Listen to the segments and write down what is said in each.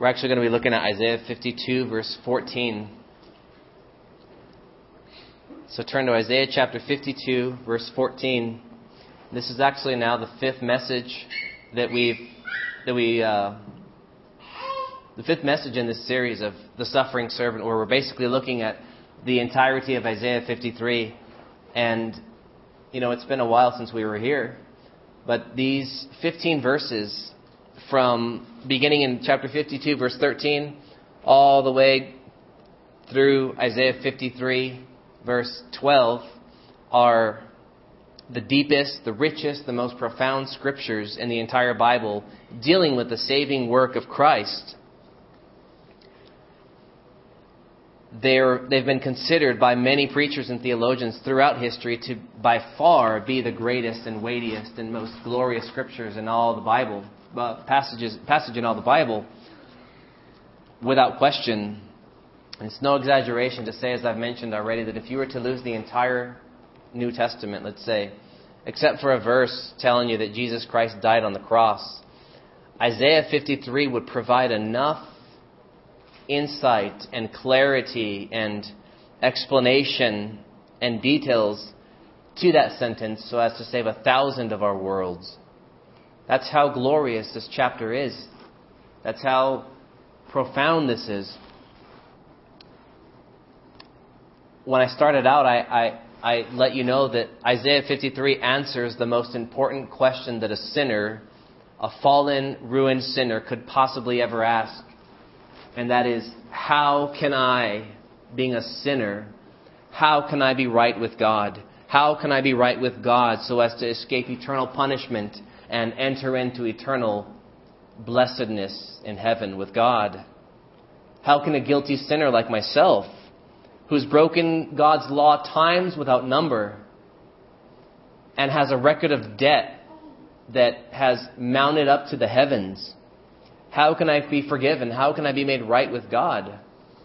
We're actually going to be looking at Isaiah 52, verse 14. So turn to Isaiah chapter 52, verse 14. This is actually now the fifth message the fifth message in this series of the suffering servant, where we're basically looking at the entirety of Isaiah 53. And, it's been a while since we were here. But these 15 verses from beginning in chapter 52, verse 13, all the way through Isaiah 53, verse 12, are the deepest, the richest, the most profound scriptures in the entire Bible dealing with the saving work of Christ. They've been considered by many preachers and theologians throughout history to by far be the greatest and weightiest and most glorious scriptures in all the Bible, passage in all the Bible, without question. And it's no exaggeration to say, as I've mentioned already, that if you were to lose the entire New Testament, let's say, except for a verse telling you that Jesus Christ died on the cross, Isaiah 53 would provide enough insight and clarity and explanation and details to that sentence so as to save 1,000 of our worlds. That's how glorious this chapter is. That's how profound this is. When I started out, I let you know that Isaiah 53 answers the most important question that a sinner, a fallen, ruined sinner, could possibly ever ask. And that is, how can I, being a sinner, how can I be right with God? How can I be right with God so as to escape eternal punishment and enter into eternal blessedness in heaven with God? How can a guilty sinner like myself, who's broken God's law times without number and has a record of debt that has mounted up to the heavens, how can I be forgiven? How can I be made right with God?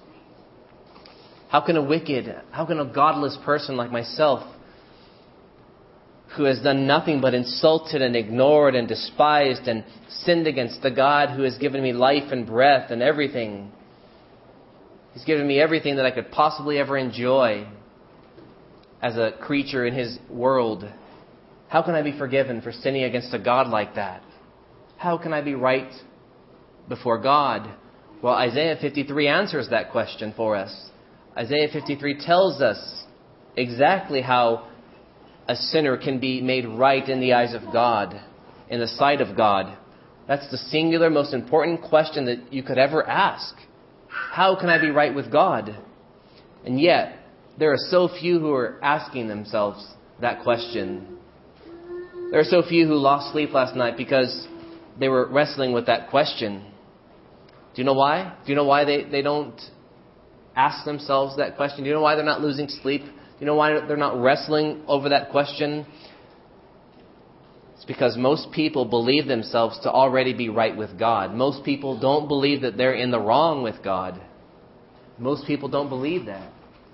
How can a godless person like myself, who has done nothing but insulted and ignored and despised and sinned against the God who has given me life and breath and everything, He's given me everything that I could possibly ever enjoy as a creature in His world, how can I be forgiven for sinning against a God like that? How can I be right before God? Well, Isaiah 53 answers that question for us. Isaiah 53 tells us exactly how a sinner can be made right in the eyes of God, in the sight of God. That's the singular, most important question that you could ever ask. How can I be right with God? And yet, there are so few who are asking themselves that question. There are so few who lost sleep last night because they were wrestling with that question. Do you know why? Do you know why they don't ask themselves that question? Do you know why they're not losing sleep? Do you know why they're not wrestling over that question? It's because most people believe themselves to already be right with God. Most people don't believe that they're in the wrong with God. Most people don't believe that.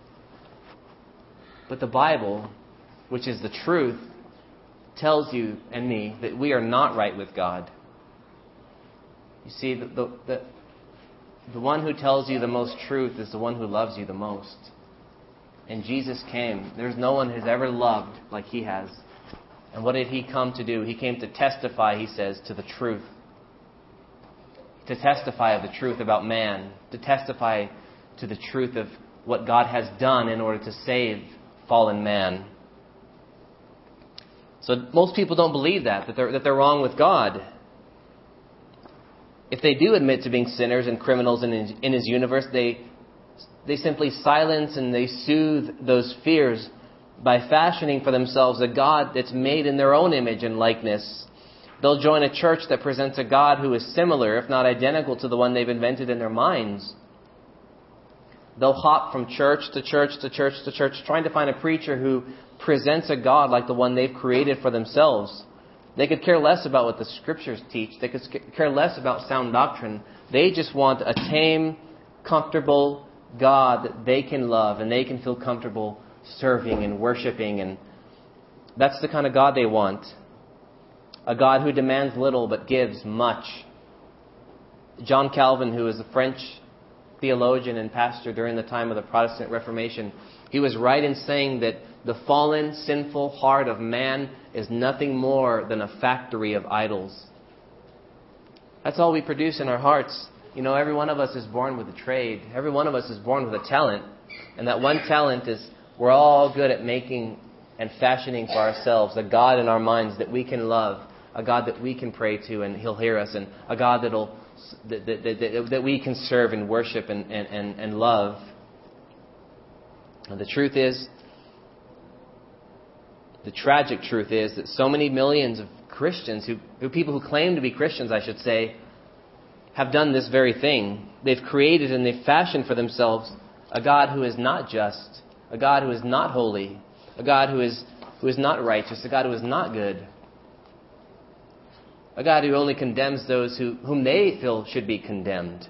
But the Bible, which is the truth, tells you and me that we are not right with God. You see, the one who tells you the most truth is the one who loves you the most. And Jesus came. There's no one who's ever loved like He has. And what did He come to do? He came to testify, He says, to the truth. To testify of the truth about man. To testify to the truth of what God has done in order to save fallen man. So most people don't believe that they're wrong with God. If they do admit to being sinners and criminals in His universe, they simply silence and they soothe those fears by fashioning for themselves a God that's made in their own image and likeness. They'll join a church that presents a God who is similar, if not identical, to the one they've invented in their minds. They'll hop from church to church to church to church, trying to find a preacher who presents a God like the one they've created for themselves. They could care less about what the Scriptures teach. They could care less about sound doctrine. They just want a tame, comfortable God that they can love and they can feel comfortable serving and worshiping. And that's the kind of God they want. A God who demands little but gives much. John Calvin, who was a French theologian and pastor during the time of the Protestant Reformation, he was right in saying that the fallen, sinful heart of man is nothing more than a factory of idols. That's all we produce in our hearts. Every one of us is born with a trade. Every one of us is born with a talent. And that one talent is we're all good at making and fashioning for ourselves a God in our minds that we can love, a God that we can pray to and He'll hear us, and a God that we can serve and worship and love. And the tragic truth is that so many millions of Christians, people who claim to be Christians, I should say, have done this very thing. They've created and they've fashioned for themselves a God who is not just, a God who is not holy, a God who is not righteous, a God who is not good, a God who only condemns those whom they feel should be condemned,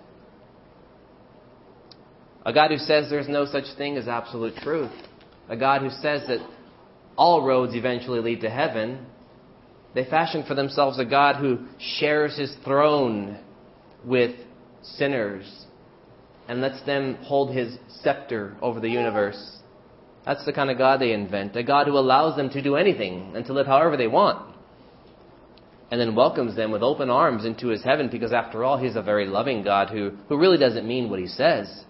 a God who says there's no such thing as absolute truth, a God who says that all roads eventually lead to heaven. They fashion for themselves a God who shares His throne with sinners and lets them hold His scepter over the universe. That's the kind of God they invent. A God who allows them to do anything and to live however they want. And then welcomes them with open arms into His heaven, because after all, He's a very loving God who really doesn't mean what He says.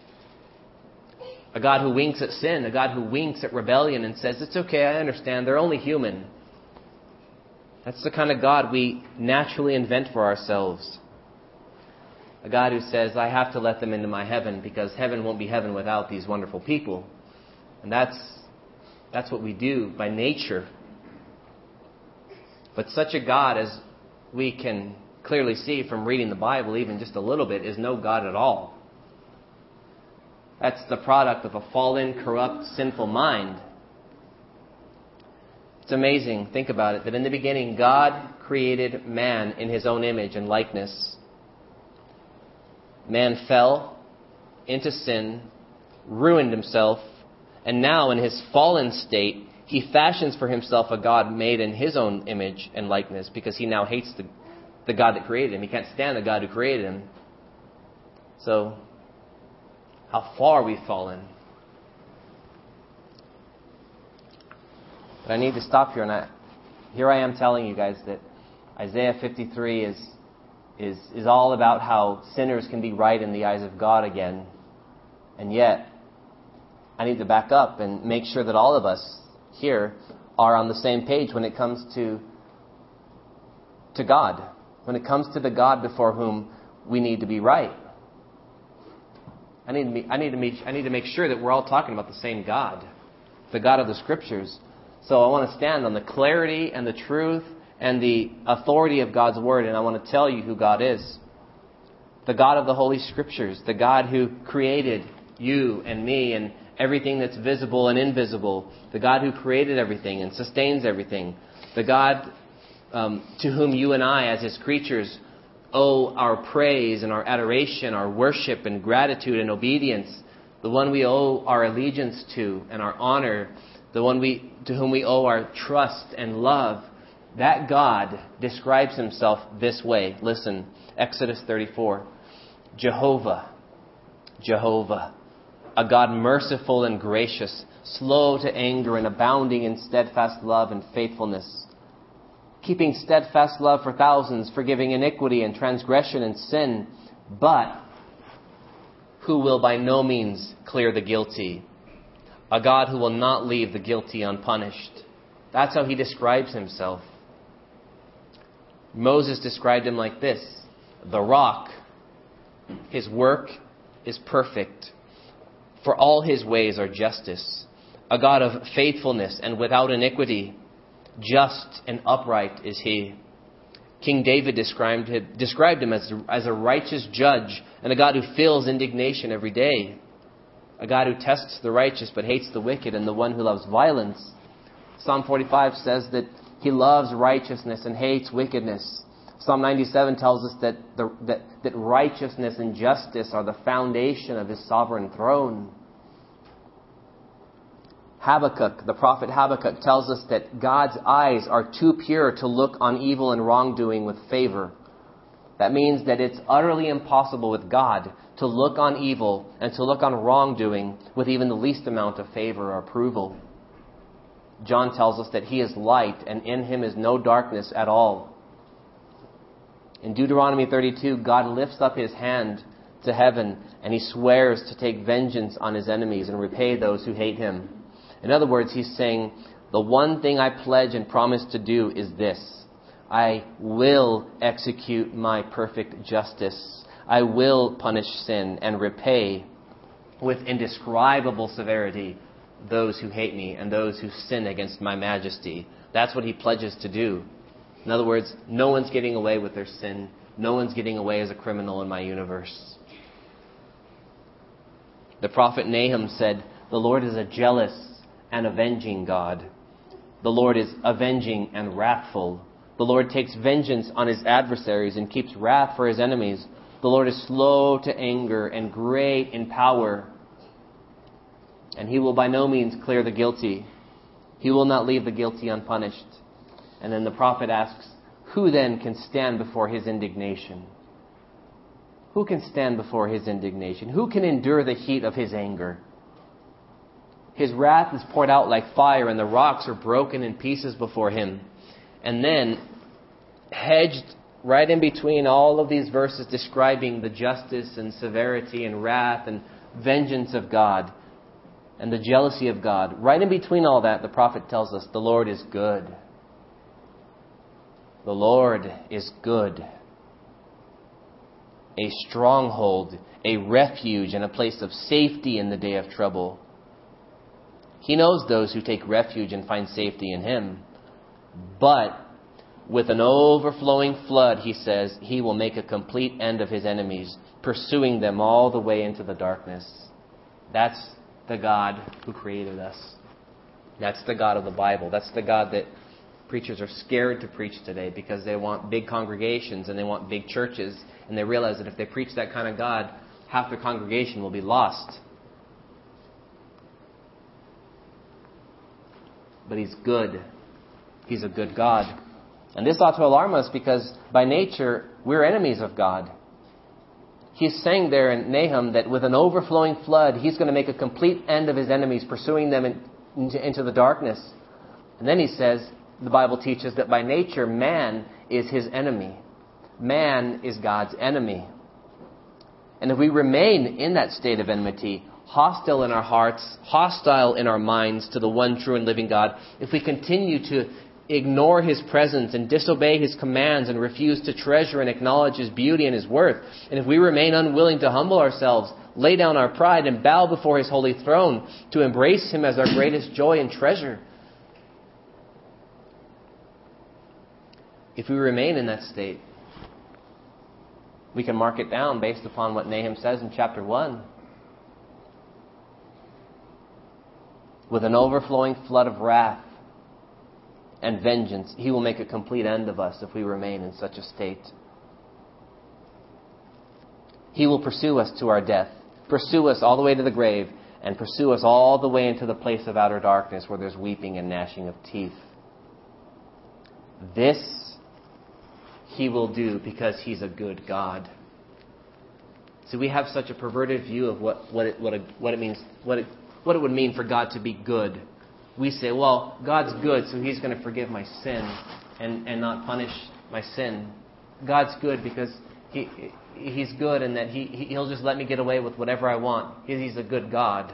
A God who winks at sin. A God who winks at rebellion and says, it's okay, I understand, they're only human. That's the kind of God we naturally invent for ourselves. A God who says, I have to let them into my heaven because heaven won't be heaven without these wonderful people. And that's what we do by nature. But such a God, as we can clearly see from reading the Bible even just a little bit, is no God at all. That's the product of a fallen, corrupt, sinful mind. It's amazing, think about it, that in the beginning God created man in His own image and likeness. Man fell into sin, ruined himself, and now in his fallen state, he fashions for himself a God made in His own image and likeness, because he now hates the God that created him. He can't stand the God who created him. So, how far we've fallen. But I need to stop here, and here I am telling you guys that Isaiah 53 is all about how sinners can be right in the eyes of God again. And yet, I need to back up and make sure that all of us here are on the same page when it comes to God. When it comes to the God before whom we need to be right. I need to make sure that we're all talking about the same God, the God of the Scriptures. So I want to stand on the clarity and the truth and the authority of God's Word, and I want to tell you who God is. The God of the Holy Scriptures, the God who created you and me and everything that's visible and invisible, the God who created everything and sustains everything, the God to whom you and I as His creatures owe our praise and our adoration, our worship and gratitude and obedience, the one we owe our allegiance to and our honor, the one to whom we owe our trust and love. That God describes Himself this way. Listen, Exodus 34. Jehovah, a God merciful and gracious, slow to anger and abounding in steadfast love and faithfulness, keeping steadfast love for thousands, forgiving iniquity and transgression and sin, but who will by no means clear the guilty. A God who will not leave the guilty unpunished. That's how He describes Himself. Moses described Him like this: the rock, His work is perfect, for all His ways are justice. A God of faithfulness and without iniquity, just and upright is He. King David described Him as a righteous judge and a God who feels indignation every day. A God who tests the righteous but hates the wicked and the one who loves violence. Psalm 45 says that He loves righteousness and hates wickedness. Psalm 97 tells us that righteousness and justice are the foundation of His sovereign throne. Habakkuk, the prophet Habakkuk, tells us that God's eyes are too pure to look on evil and wrongdoing with favor. That means that it's utterly impossible with God to look on evil and to look on wrongdoing with even the least amount of favor or approval. John tells us that He is light and in Him is no darkness at all. In Deuteronomy 32, God lifts up His hand to heaven and He swears to take vengeance on His enemies and repay those who hate Him. In other words, He's saying, the one thing I pledge and promise to do is this: I will execute my perfect justice. I will punish sin and repay with indescribable severity those who hate me and those who sin against my majesty. That's what He pledges to do. In other words, no one's getting away with their sin. No one's getting away as a criminal in my universe. The prophet Nahum said, the Lord is a jealous and avenging God. The Lord is avenging and wrathful. The Lord takes vengeance on His adversaries and keeps wrath for His enemies. The Lord is slow to anger and great in power. And He will by no means clear the guilty. He will not leave the guilty unpunished. And then the prophet asks, who then can stand before His indignation? Who can stand before His indignation? Who can endure the heat of His anger? His wrath is poured out like fire, and the rocks are broken in pieces before Him. And then, hedged right in between all of these verses describing the justice and severity and wrath and vengeance of God and the jealousy of God, right in between all that, the prophet tells us the Lord is good. The Lord is good. A stronghold, a refuge, and a place of safety in the day of trouble. He knows those who take refuge and find safety in Him. But with an overflowing flood, He says, He will make a complete end of His enemies, pursuing them all the way into the darkness. That's the God who created us. That's the God of the Bible. That's the God that preachers are scared to preach today because they want big congregations and they want big churches. And they realize that if they preach that kind of God, half their congregation will be lost. But He's good. He's a good God. And this ought to alarm us because by nature, we're enemies of God. He's saying there in Nahum that with an overflowing flood, He's going to make a complete end of His enemies, pursuing them into the darkness. And then He says, the Bible teaches that by nature, man is His enemy. Man is God's enemy. And if we remain in that state of enmity, hostile in our hearts, hostile in our minds to the one true and living God, if we continue to ignore His presence and disobey His commands and refuse to treasure and acknowledge His beauty and His worth, and if we remain unwilling to humble ourselves, lay down our pride, and bow before His holy throne to embrace Him as our greatest joy and treasure, if we remain in that state, we can mark it down based upon what Nahum says in chapter 1. With an overflowing flood of wrath and vengeance, He will make a complete end of us if we remain in such a state. He will pursue us to our death, pursue us all the way to the grave, and pursue us all the way into the place of outer darkness where there's weeping and gnashing of teeth. This He will do because He's a good God. So we have such a perverted view of what it means, what it would mean for God to be good. We say, well, God's good, so He's going to forgive my sin and not punish my sin. God's good because He's good and that He'll just let me get away with whatever I want. He's a good God.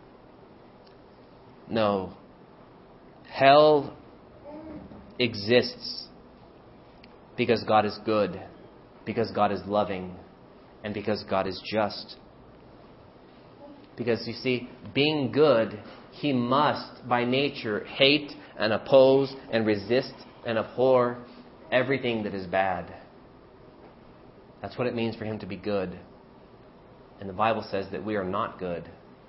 No. Hell exists because God is good, because God is loving, and because God is just. Because, you see, being good, He must, by nature, hate and oppose and resist and abhor everything that is bad. That's what it means for Him to be good. And the Bible says that we are not good.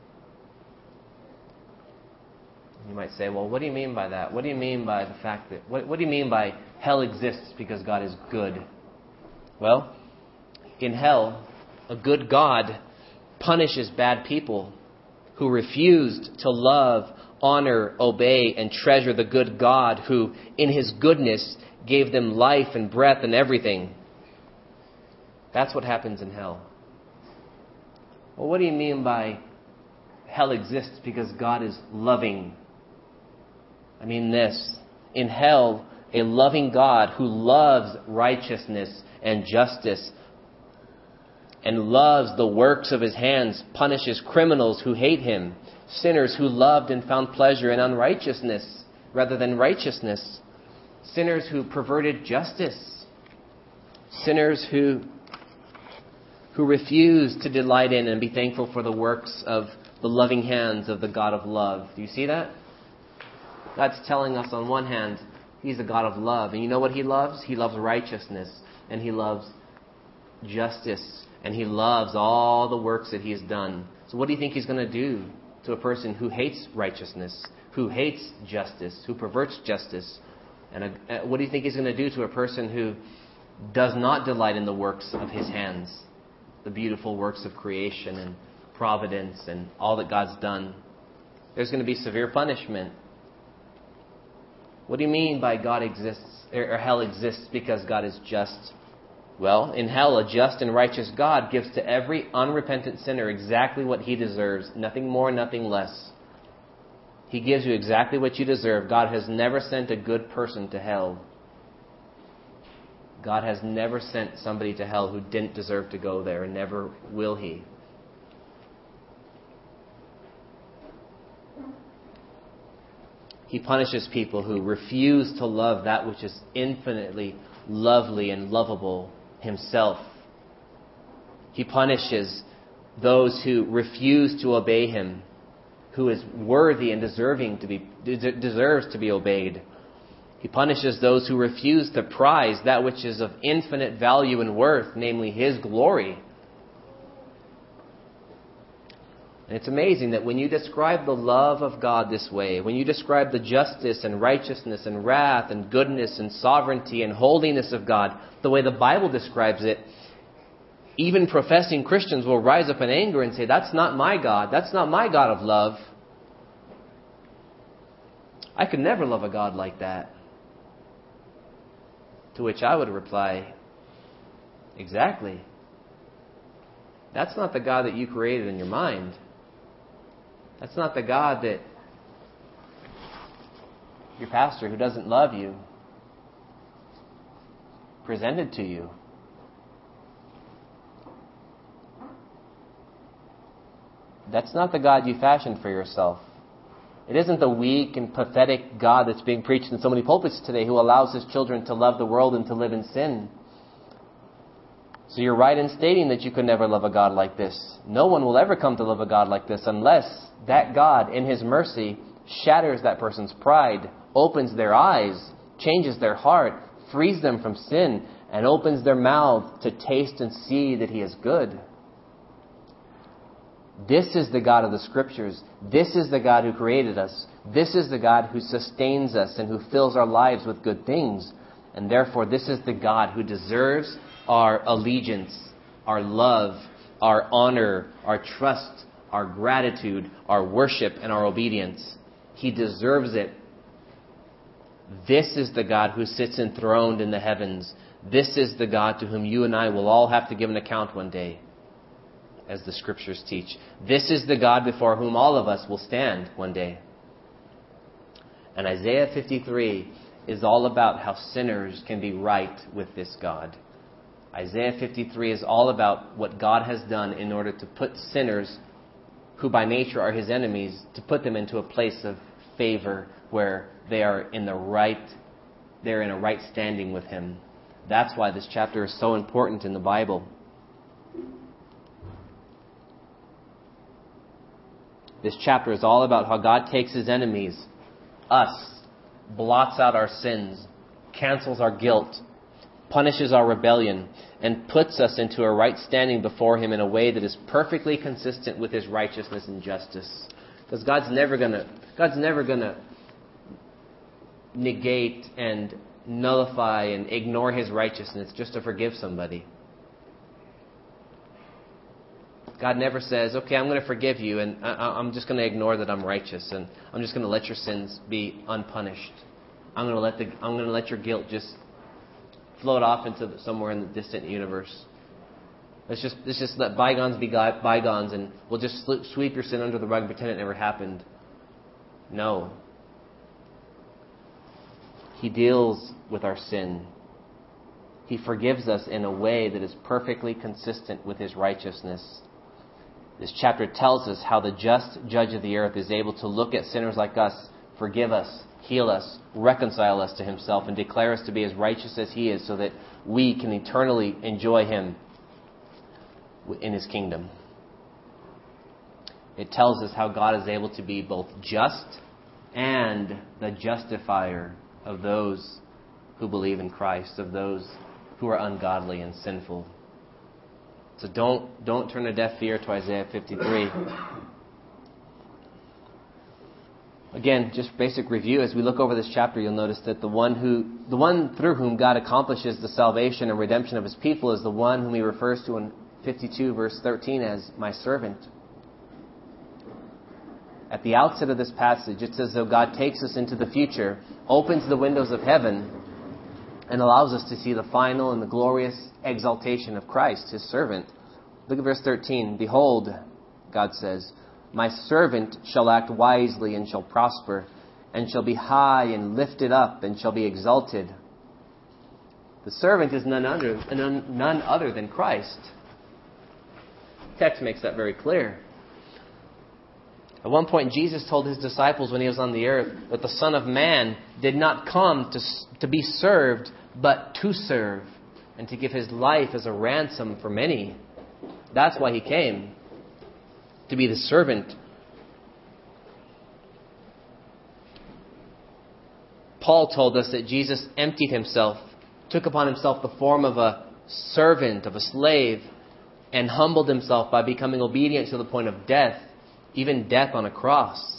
You might say, well, what do you mean by that? What do you mean by the fact that... What do you mean by hell exists because God is good? Well, in hell, a good God punishes bad people who refused to love, honor, obey, and treasure the good God who, in His goodness, gave them life and breath and everything. That's what happens in hell. Well, what do you mean by hell exists because God is loving? I mean this. In hell, a loving God who loves righteousness and justice and loves the works of his hands punishes criminals who hate him, sinners who loved and found pleasure in unrighteousness rather than righteousness, sinners who perverted justice, sinners who refuse to delight in and be thankful for the works of the loving hands of the God of love. Do you see that? God's telling us on one hand, he's a God of love. And you know what he loves? He loves righteousness. And he loves justice. And he loves all the works that he has done. So what do you think he's going to do to a person who hates righteousness, who hates justice, who perverts justice? And what do you think he's going to do to a person who does not delight in the works of his hands, the beautiful works of creation and providence and all that God's done? There's going to be severe punishment. What do you mean by God exists, or hell exists because God is just? Well, in hell, a just and righteous God gives to every unrepentant sinner exactly what he deserves, nothing more, nothing less. He gives you exactly what you deserve. God has never sent a good person to hell. God has never sent somebody to hell who didn't deserve to go there, and never will he. He punishes people who refuse to love that which is infinitely lovely and lovable himself. He punishes those who refuse to obey him, who is worthy and deserves to be obeyed. He punishes those who refuse to prize that which is of infinite value and worth, namely his glory. And it's amazing that when you describe the love of God this way, when you describe the justice and righteousness and wrath and goodness and sovereignty and holiness of God, the way the Bible describes it, even professing Christians will rise up in anger and say, that's not my God. That's not my God of love. I could never love a God like that. To which I would reply, exactly. That's not the God that you created in your mind. That's not the God that your pastor who doesn't love you presented to you. That's not the God you fashioned for yourself. It isn't the weak and pathetic God that's being preached in so many pulpits today who allows his children to love the world and to live in sin. So you're right in stating that you could never love a God like this. No one will ever come to love a God like this unless that God, in his mercy, shatters that person's pride, opens their eyes, changes their heart, frees them from sin, and opens their mouth to taste and see that he is good. This is the God of the Scriptures. This is the God who created us. This is the God who sustains us and who fills our lives with good things. And therefore, this is the God who deserves our allegiance, our love, our honor, our trust, our gratitude, our worship, and our obedience. He deserves it. This is the God who sits enthroned in the heavens. This is the God to whom you and I will all have to give an account one day, as the Scriptures teach. This is the God before whom all of us will stand one day. And Isaiah 53 is all about how sinners can be right with this God. Isaiah 53 is all about what God has done in order to put sinners, who by nature are his enemies, to put them into a place of favor where they're in a right standing with him. That's why this chapter is so important in the Bible. This chapter is all about how God takes his enemies, us, blots out our sins, cancels our guilt, punishes our rebellion, and puts us into a right standing before him in a way that is perfectly consistent with his righteousness and justice. Because God's never going to negate and nullify and ignore his righteousness just to forgive somebody. God never says, okay, I'm going to forgive you, and I'm just going to ignore that I'm righteous, and I'm just going to let your sins be unpunished. I'm going to let your guilt just float off into somewhere in the distant universe. Let's just let bygones be bygones, and we'll just sweep your sin under the rug and pretend it never happened. No. He deals with our sin. He forgives us in a way that is perfectly consistent with His righteousness. This chapter tells us how the just judge of the earth is able to look at sinners like us, forgive us, heal us, reconcile us to Himself, and declare us to be as righteous as He is, so that we can eternally enjoy Him in His kingdom. It tells us how God is able to be both just and the justifier of those who believe in Christ, of those who are ungodly and sinful. So don't turn a deaf ear to Isaiah 53. Again, just basic review. As we look over this chapter, you'll notice that the one through whom God accomplishes the salvation and redemption of His people is the one whom He refers to in 52 verse 13 as my servant. At the outset of this passage, it's as though God takes us into the future, opens the windows of heaven, and allows us to see the final and the glorious exaltation of Christ, His servant. Look at verse 13. Behold, God says, my servant shall act wisely and shall prosper, and shall be high and lifted up and shall be exalted. The servant is none other than Christ. The text makes that very clear. At one point, Jesus told His disciples when He was on the earth that the Son of Man did not come to be served, but to serve, and to give His life as a ransom for many. That's why He came, to be the servant. Paul told us that Jesus emptied Himself, took upon Himself the form of a servant, of a slave, and humbled Himself by becoming obedient to the point of death, even death on a cross.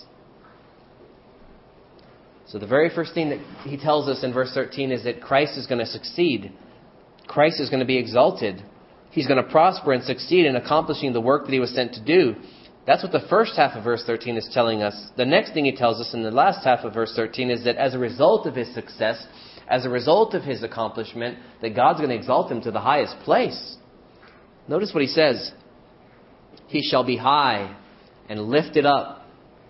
So the very first thing that he tells us in verse 13 is that Christ is going to succeed. Christ is going to be exalted. He's going to prosper and succeed in accomplishing the work that He was sent to do. That's what the first half of verse 13 is telling us. The next thing he tells us in the last half of verse 13 is that as a result of His success, as a result of His accomplishment, that God's going to exalt Him to the highest place. Notice what he says. He shall be high and lifted up,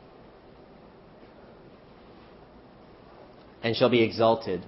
and shall be exalted.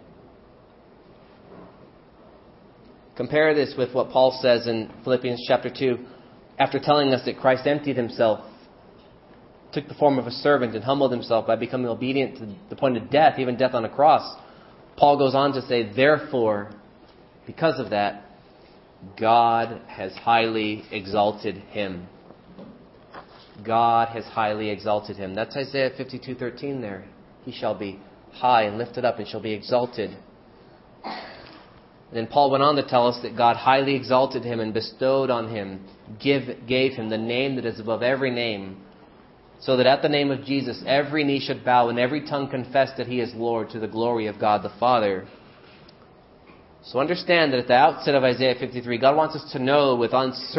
Compare this with what Paul says in Philippians chapter 2. After telling us that Christ emptied Himself, took the form of a servant, and humbled Himself by becoming obedient to the point of death, even death on a cross, Paul goes on to say, therefore, because of that, God has highly exalted Him. God has highly exalted Him. That's Isaiah 52:13 there. He shall be high and lifted up and shall be exalted. And then Paul went on to tell us that God highly exalted Him and bestowed on Him, gave Him the name that is above every name, so that at the name of Jesus every knee should bow and every tongue confess that He is Lord, to the glory of God the Father. So understand that at the outset of Isaiah 53, God wants us to know with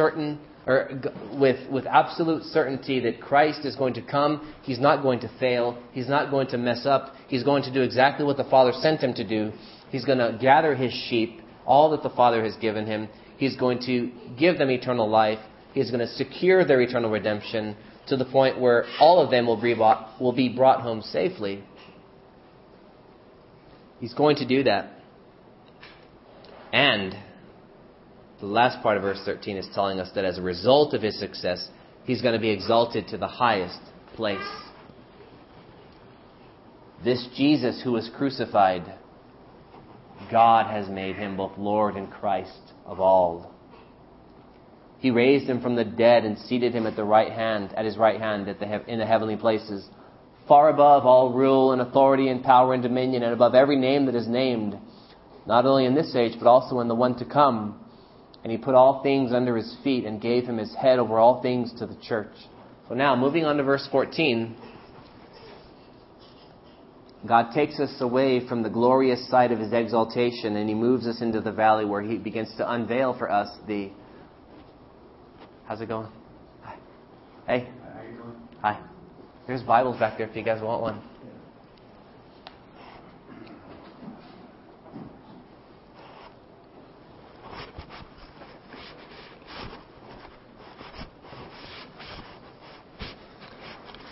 absolute certainty that Christ is going to come. He's not going to fail. He's not going to mess up. He's going to do exactly what the Father sent Him to do. He's going to gather His sheep, all that the Father has given Him. He's going to give them eternal life. He's going to secure their eternal redemption to the point where all of them will be brought home safely. He's going to do that. And the last part of verse 13 is telling us that as a result of His success, He's going to be exalted to the highest place. This Jesus who was crucified, God has made Him both Lord and Christ of all. He raised Him from the dead and seated Him at His right hand in the heavenly places, far above all rule and authority and power and dominion, and above every name that is named, not only in this age but also in the one to come. And He put all things under His feet and gave Him His head over all things to the church. So now, moving on to verse 14, God takes us away from the glorious sight of His exaltation, and He moves us into the valley where He begins to unveil for us the... How's it going? Hi. Hey. How you doing? Hi. There's Bibles back there if you guys want one.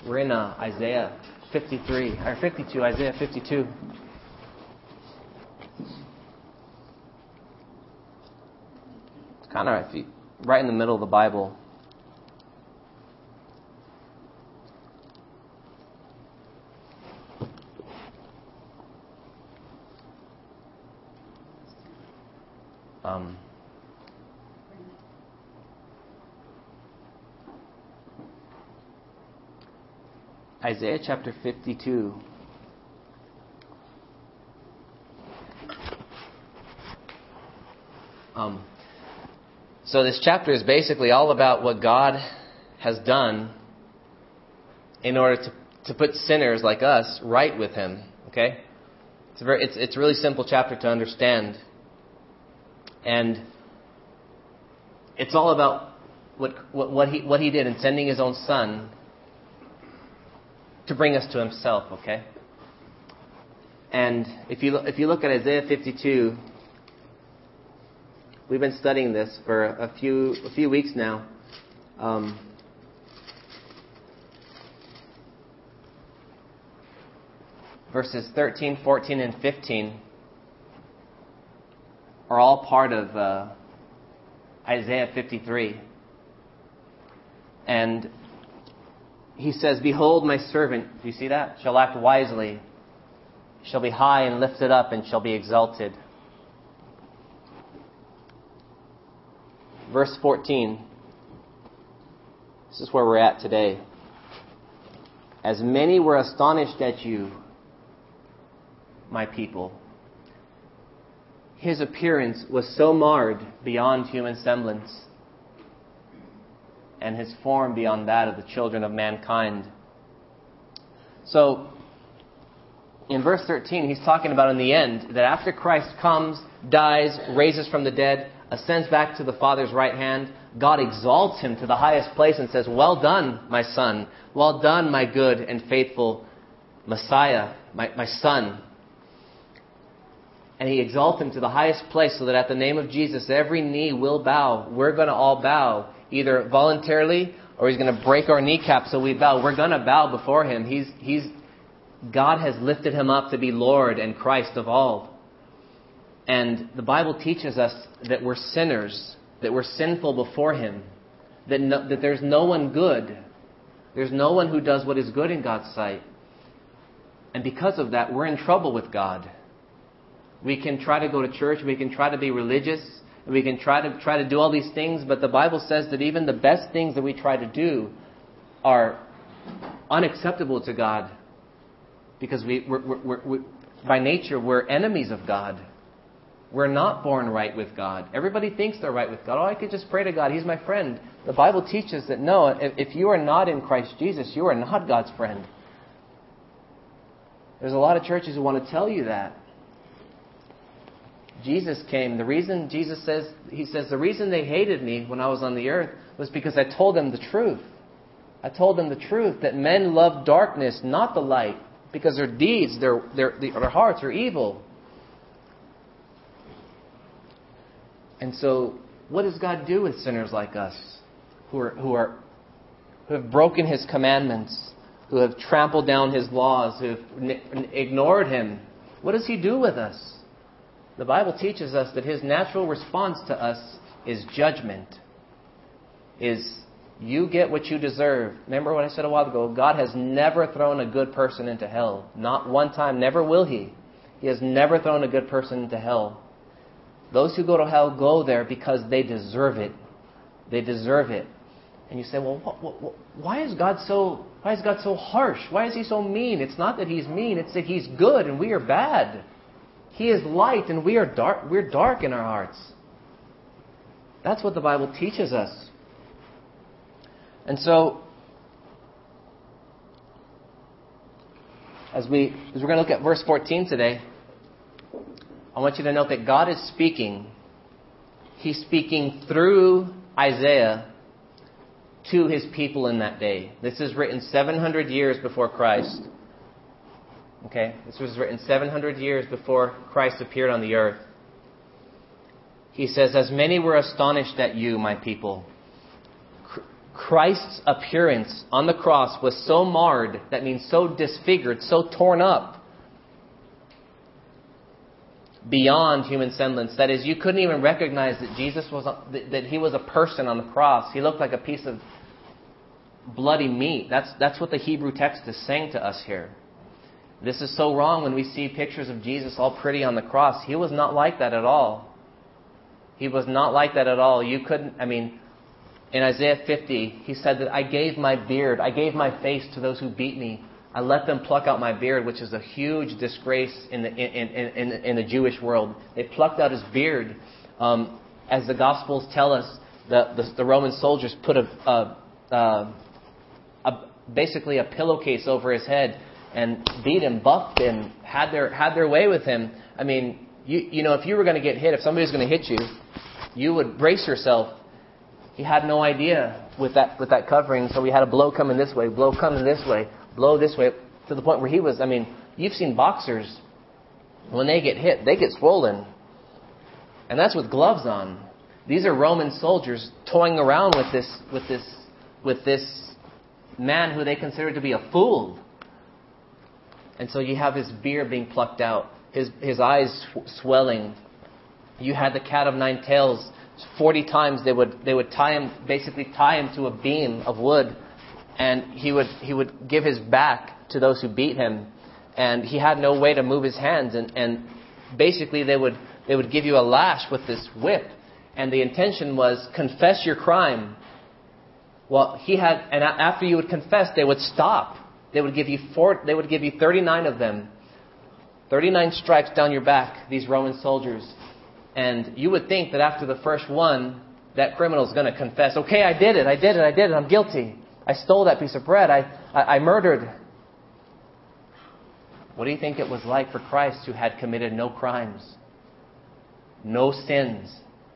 We're in Isaiah 53, or 52, Isaiah 52. It's kind of right in the middle of the Bible. Isaiah chapter 52. So this chapter is basically all about what God has done in order to put sinners like us right with Him. Okay, it's a really simple chapter to understand, and it's all about what He did in sending His own Son to bring us to Himself. Okay, and if you look at Isaiah 52. We've been studying this for a few weeks now. Verses 13, 14, and 15 are all part of Isaiah 53. And he says, "Behold, my servant," do you see that? "Shall act wisely, shall be high and lifted up, and shall be exalted." Verse 14. This is where we're at today. "As many were astonished at you, my people." His appearance was so marred beyond human semblance, and His form beyond that of the children of mankind. So, in verse 13, he's talking about in the end, that after Christ comes, dies, raises from the dead, ascends back to the Father's right hand, God exalts Him to the highest place and says, "Well done, my Son. Well done, my good and faithful Messiah, my Son." And He exalts Him to the highest place so that at the name of Jesus, every knee will bow. We're going to all bow, either voluntarily or He's going to break our kneecaps so we bow. We're going to bow before Him. God has lifted Him up to be Lord and Christ of all. And the Bible teaches us that we're sinners, that we're sinful before Him, that there's no one good. There's no one who does what is good in God's sight. And because of that, we're in trouble with God. We can try to go to church, we can try to be religious, and we can try to do all these things, but the Bible says that even the best things that we try to do are unacceptable to God, because we're by nature, we're enemies of God. We're not born right with God. Everybody thinks they're right with God. "Oh, I could just pray to God. He's my friend." The Bible teaches that no, if you are not in Christ Jesus, you are not God's friend. There's a lot of churches who want to tell you that. Jesus came. The reason Jesus says, He says, the reason they hated me when I was on the earth was because I told them the truth. I told them the truth, that men love darkness, not the light, because their deeds, their hearts are evil. And so, what does God do with sinners like us, who have broken His commandments, who have trampled down His laws, who have ignored Him? What does He do with us? The Bible teaches us that His natural response to us is judgment. Is you get what you deserve. Remember what I said a while ago? God has never thrown a good person into hell. Not one time. Never will He. He has never thrown a good person into hell. Those who go to hell go there because they deserve it. They deserve it. And you say, well, why is God so harsh? Why is He so mean? It's not that He's mean. It's that He's good and we are bad. He is light and we are dark. We're dark in our hearts. That's what the Bible teaches us. And so, as we're going to look at verse 14 today, I want you to note that God is speaking. He's speaking through Isaiah to His people in that day. This is written 700 years before Christ. Okay? This was written 700 years before Christ appeared on the earth. He says, "As many were astonished at you, my people." Christ's appearance on the cross was so marred, that means so disfigured, so torn up, beyond human semblance. That is, you couldn't even recognize that Jesus was, that he was a person on the cross. He looked like a piece of bloody meat. That's what the Hebrew text is saying to us here. This is so wrong when we see pictures of Jesus all pretty on the cross. He was not like that at all. He was not like that at all. You couldn't, in Isaiah 50, he said that I gave my beard, I gave my face to those who beat me. I let them pluck out my beard, which is a huge disgrace in the Jewish world. They plucked out his beard. As the Gospels tell us, the Roman soldiers put basically a pillowcase over his head and beat him, buffed him, had their way with him. You know, if you were going to get hit, if somebody was going to hit you, you would brace yourself. He had no idea with that covering, so he had a blow coming this way, blow coming this way, blow this way, to the point where he was, you've seen boxers, when they get hit, they get swollen. And that's with gloves on. These are Roman soldiers toying around with this man who they consider to be a fool. And so you have his beard being plucked out, his eyes swelling. You had the cat of nine tails. 40 times they would tie him to a beam of wood, and he would give his back to those who beat him, and he had no way to move his hands, and basically they would give you a lash with this whip, and the intention was confess your crime. Well, and after you would confess, they would stop. They would give you 39 of them, 39 stripes down your back. These Roman soldiers. And you would think that after the first one, that criminal is going to confess, okay, I did it, I'm guilty. I stole that piece of bread, I murdered. What do you think it was like for Christ, who had committed no crimes, no sins,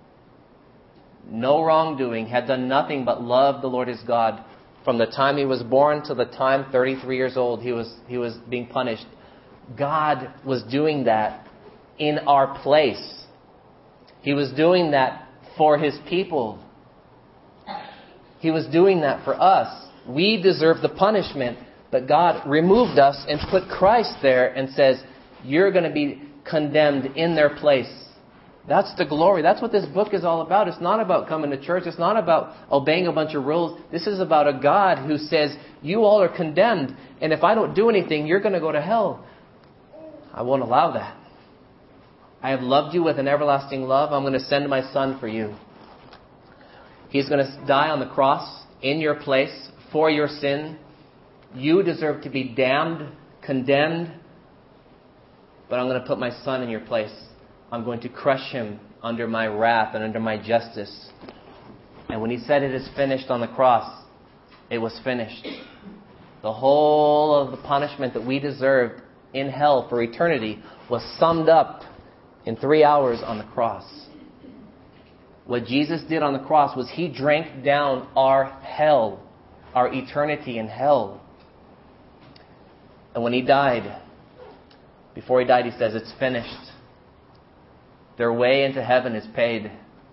no wrongdoing, had done nothing but love the Lord his God? From the time he was born to the time 33 years old, he was being punished. God was doing that in our place. He was doing that for his people. He was doing that for us. We deserve the punishment, but God removed us and put Christ there and says, you're going to be condemned in their place. That's the glory. That's what this book is all about. It's not about coming to church. It's not about obeying a bunch of rules. This is about a God who says, you all are condemned, and if I don't do anything, you're going to go to hell. I won't allow that. I have loved you with an everlasting love. I'm going to send my Son for you. He's going to die on the cross in your place for your sin. You deserve to be damned, condemned, but I'm going to put my Son in your place. I'm going to crush him under my wrath and under my justice. And when he said it is finished on the cross, it was finished. The whole of the punishment that we deserved in hell for eternity was summed up in 3 hours on the cross. What Jesus did on the cross was he drank down our hell, our eternity in hell. And when he died, before he died, he says, it's finished. Their way into heaven is paid.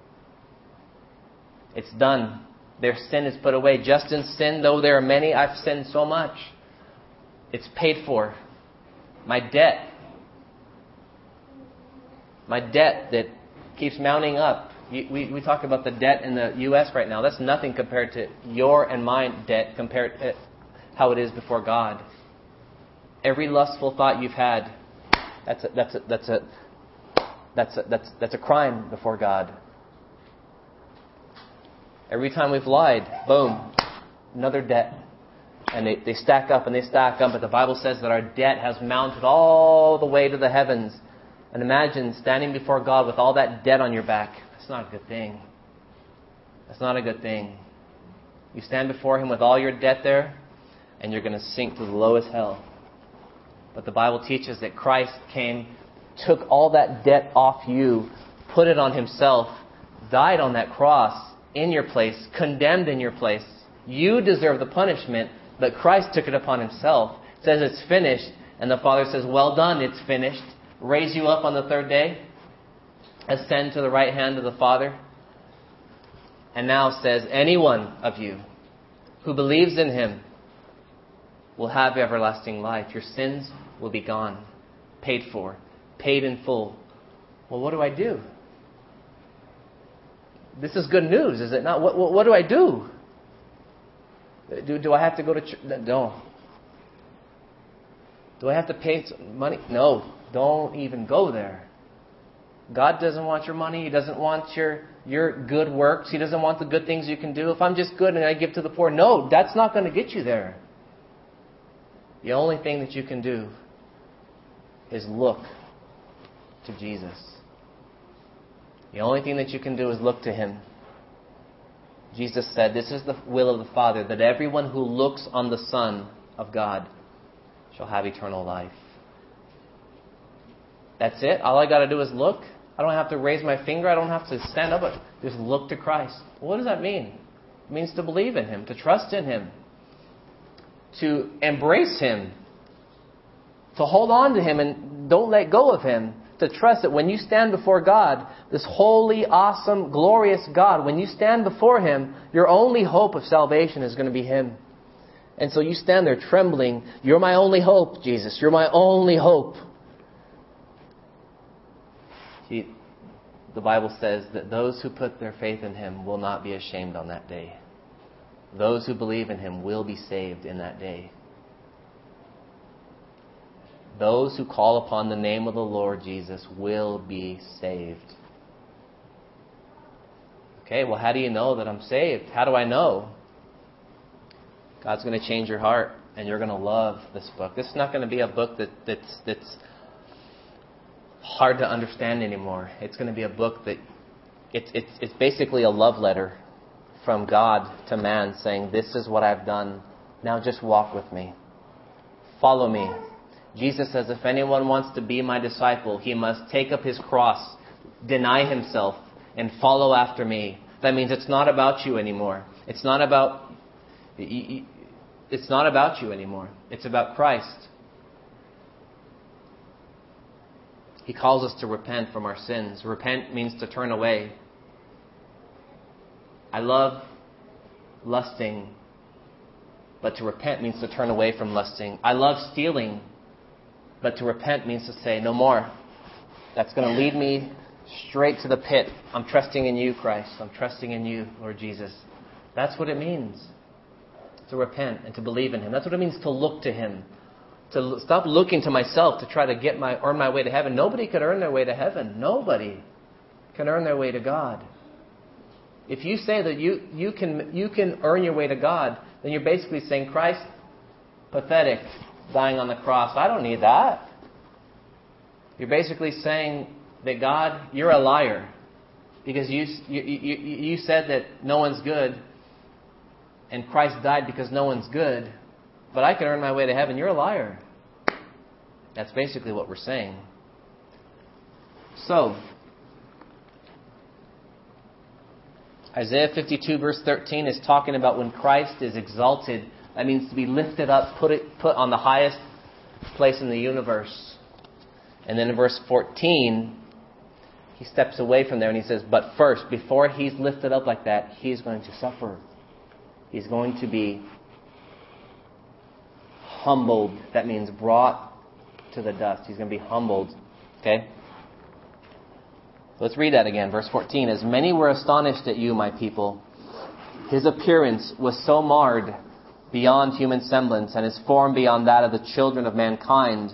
It's done. Their sin is put away. Justin's sin, though there are many, I've sinned so much. It's paid for. My debt that keeps mounting up. We talk about the debt in the U.S. right now. That's nothing compared to your and my debt, compared to how it is before God. Every lustful thought you've had, that's a crime before God. Every time we've lied, boom, another debt. And they stack up and they stack up. But the Bible says that our debt has mounted all the way to the heavens. And imagine standing before God with all that debt on your back. That's not a good thing. That's not a good thing. You stand before him with all your debt there, and you're going to sink to the lowest hell. But the Bible teaches that Christ came, took all that debt off you, put it on himself, died on that cross in your place, condemned in your place. You deserve the punishment, but Christ took it upon himself. It says it's finished, and the Father says, well done, it's finished. Raise you up on the third day, ascend to the right hand of the Father, and now says, any one of you who believes in him will have everlasting life. Your sins will be gone, paid for, paid in full. Well, what do I do? This is good news, is it not? What do I do? Do I have to go to church? No. Do I have to pay money? No. Don't even go there. God doesn't want your money. He doesn't want your good works. He doesn't want the good things you can do. If I'm just good and I give to the poor, no, that's not going to get you there. The only thing that you can do is look to Jesus. The only thing that you can do is look to Him. Jesus said, this is the will of the Father, that everyone who looks on the Son of God shall have eternal life. That's it? All I got to do is look? I don't have to raise my finger. I don't have to stand up. Just look to Christ. What does that mean? It means to believe in Him, to trust in Him, to embrace Him, to hold on to Him and don't let go of Him, to trust that when you stand before God, this holy, awesome, glorious God, when you stand before Him, your only hope of salvation is going to be Him. And so you stand there trembling. You're my only hope, Jesus. You're my only hope. The Bible says that those who put their faith in Him will not be ashamed on that day. Those who believe in Him will be saved in that day. Those who call upon the name of the Lord Jesus will be saved. Okay, well, how do you know that I'm saved? How do I know? God's going to change your heart, and you're going to love this book. This is not going to be a book that's hard to understand anymore. It's going to be a book that it's basically a love letter from God to man, saying, this is what I've done. Now just walk with me. Follow me. Jesus says, if anyone wants to be my disciple, he must take up his cross, deny himself, and follow after me. That means it's not about you anymore. It's not about you anymore. It's about Christ. He calls us to repent from our sins. Repent means to turn away. I love lusting, but to repent means to turn away from lusting. I love stealing, but to repent means to say, no more. That's going to lead me straight to the pit. I'm trusting in you, Christ. I'm trusting in you, Lord Jesus. That's what it means to repent and to believe in Him. That's what it means to look to Him. To stop looking to myself to try to earn my way to heaven. Nobody could earn their way to heaven. Nobody can earn their way to God. If you say that you can earn your way to God, then you're basically saying, Christ, pathetic, dying on the cross. I don't need that. You're basically saying that God, you're a liar. Because you said that no one's good, and Christ died because no one's good, but I can earn my way to heaven. You're a liar. That's basically what we're saying. So, Isaiah 52 verse 13 is talking about when Christ is exalted. That means to be lifted up, put on the highest place in the universe. And then in verse 14, He steps away from there and He says, but first, before He's lifted up like that, He's going to suffer. He's going to be humbled. That means brought to the dust. He's going to be humbled. Okay? Let's read that again. Verse 14. As many were astonished at you, my people, His appearance was so marred beyond human semblance, and His form beyond that of the children of mankind.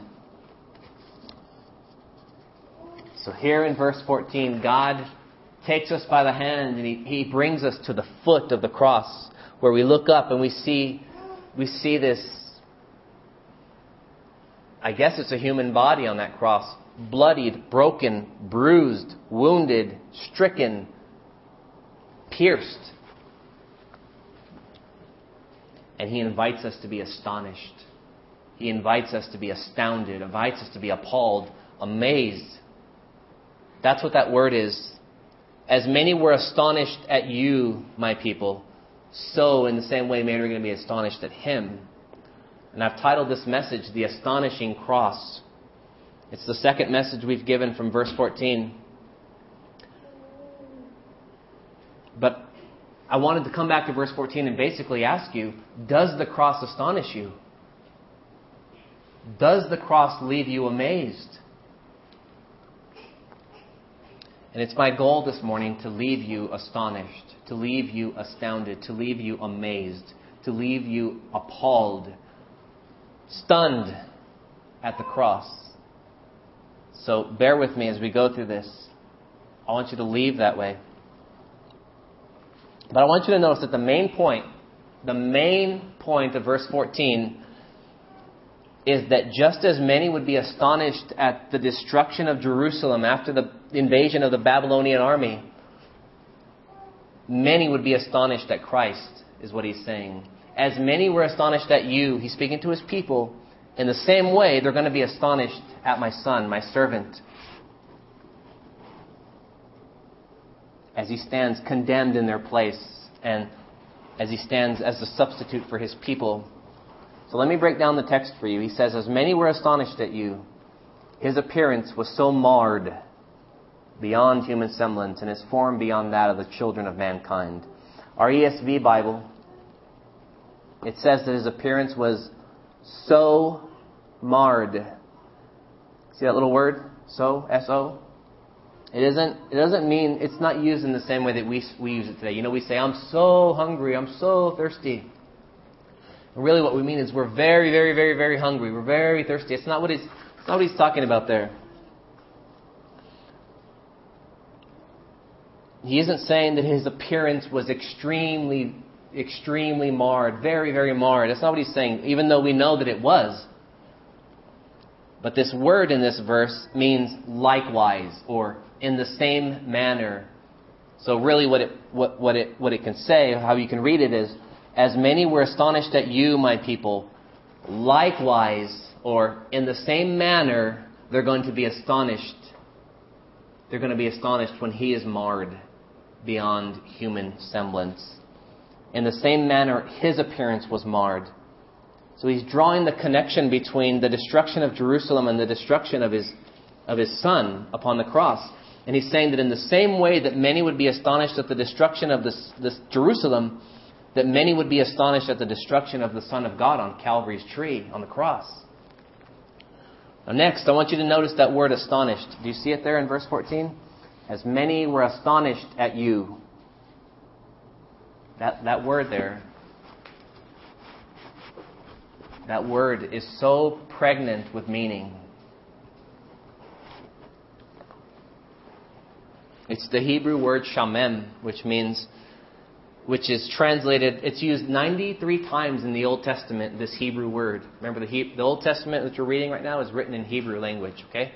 So here in verse 14, God takes us by the hand and He brings us to the foot of the cross, where we look up and we see this, I guess it's a human body on that cross, bloodied, broken, bruised, wounded, stricken, pierced. And He invites us to be astonished. He invites us to be astounded, invites us to be appalled, amazed. That's what that word is. As many were astonished at you, my people, so in the same way many are going to be astonished at Him. And I've titled this message, The Astonishing Cross. It's the second message we've given from verse 14. But I wanted to come back to verse 14 and basically ask you, does the cross astonish you? Does the cross leave you amazed? And it's my goal this morning to leave you astonished, to leave you astounded, to leave you amazed, to leave you appalled, stunned at the cross. So bear with me as we go through this. I want you to leave that way. But I want you to notice that the main point of verse 14 is that just as many would be astonished at the destruction of Jerusalem after the invasion of the Babylonian army, many would be astonished at Christ, is what he's saying. As many were astonished at you, he's speaking to his people, in the same way they're going to be astonished at my son, my servant, as he stands condemned in their place and as he stands as the substitute for his people. So let me break down the text for you. He says, as many were astonished at you, his appearance was so marred beyond human semblance and his form beyond that of the children of mankind. Our ESV Bible, it says that his appearance was so marred. See that little word? So, S-O? It doesn't mean, it's not used in the same way that we use it today. You know, we say, I'm so hungry, I'm so thirsty. And really what we mean is we're very, very, very, very hungry. We're very thirsty. It's not what he's talking about there. He isn't saying that his appearance was extremely, extremely marred. Very, very marred. That's not what he's saying, even though we know that it was. But this word in this verse means likewise, or in the same manner. So really what it can say, how you can read it is, as many were astonished at you, my people, likewise, or in the same manner, they're going to be astonished. They're going to be astonished when he is marred beyond human semblance. In the same manner, his appearance was marred. So he's drawing the connection between the destruction of Jerusalem and the destruction of his son upon the cross. And he's saying that in the same way that many would be astonished at the destruction of this Jerusalem, that many would be astonished at the destruction of the Son of God on Calvary's tree, on the cross. Now next, I want you to notice that word astonished. Do you see it there in verse 14? As many were astonished at you. That word there, that word is so pregnant with meaning. It's the Hebrew word shamem, which is translated, it's used 93 times in the Old Testament, this Hebrew word. Remember, the Old Testament that you're reading right now is written in Hebrew language, okay?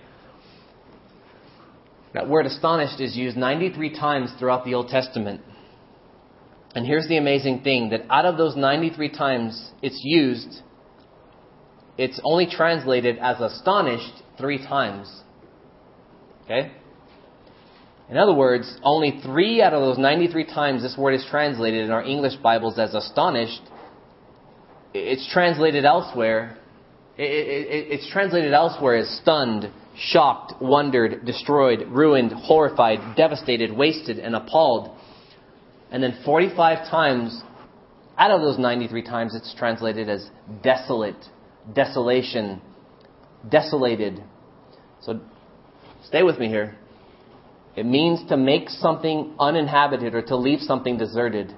That word astonished is used 93 times throughout the Old Testament. And here's the amazing thing, that out of those 93 times it's used, it's only translated as astonished 3 times. Okay? In other words, only 3 out of those 93 times this word is translated in our English Bibles as astonished. It's translated elsewhere. It's translated elsewhere as stunned, shocked, wondered, destroyed, ruined, horrified, devastated, wasted, and appalled. And then 45 times out of those 93 times it's translated as desolate, desolation, desolated. So stay with me here. It means to make something uninhabited or to leave something deserted.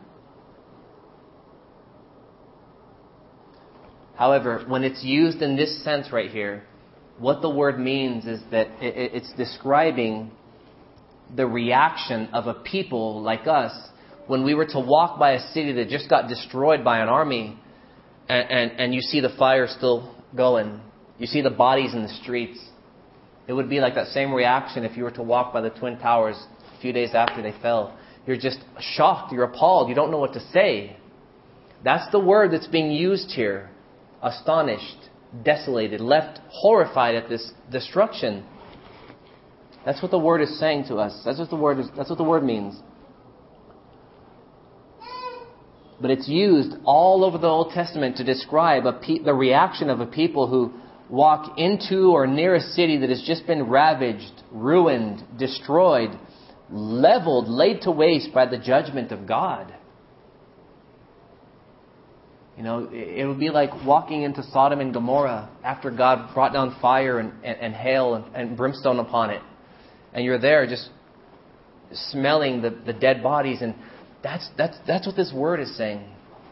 However, when it's used in this sense right here, what the word means is that it's describing the reaction of a people like us when we were to walk by a city that just got destroyed by an army and you see the fire still going. You see the bodies in the streets. It would be like that same reaction if you were to walk by the Twin Towers a few days after they fell. You're just shocked. You're appalled. You don't know what to say. That's the word that's being used here. Astonished, desolated, left horrified at this destruction. That's what the word is saying to us. That's what the word means. But it's used all over the Old Testament to describe the reaction of a people who walk into or near a city that has just been ravaged, ruined, destroyed, leveled, laid to waste by the judgment of God. It would be like walking into Sodom and Gomorrah after God brought down fire and hail and brimstone upon it. And you're there just smelling the dead bodies. And that's what this word is saying.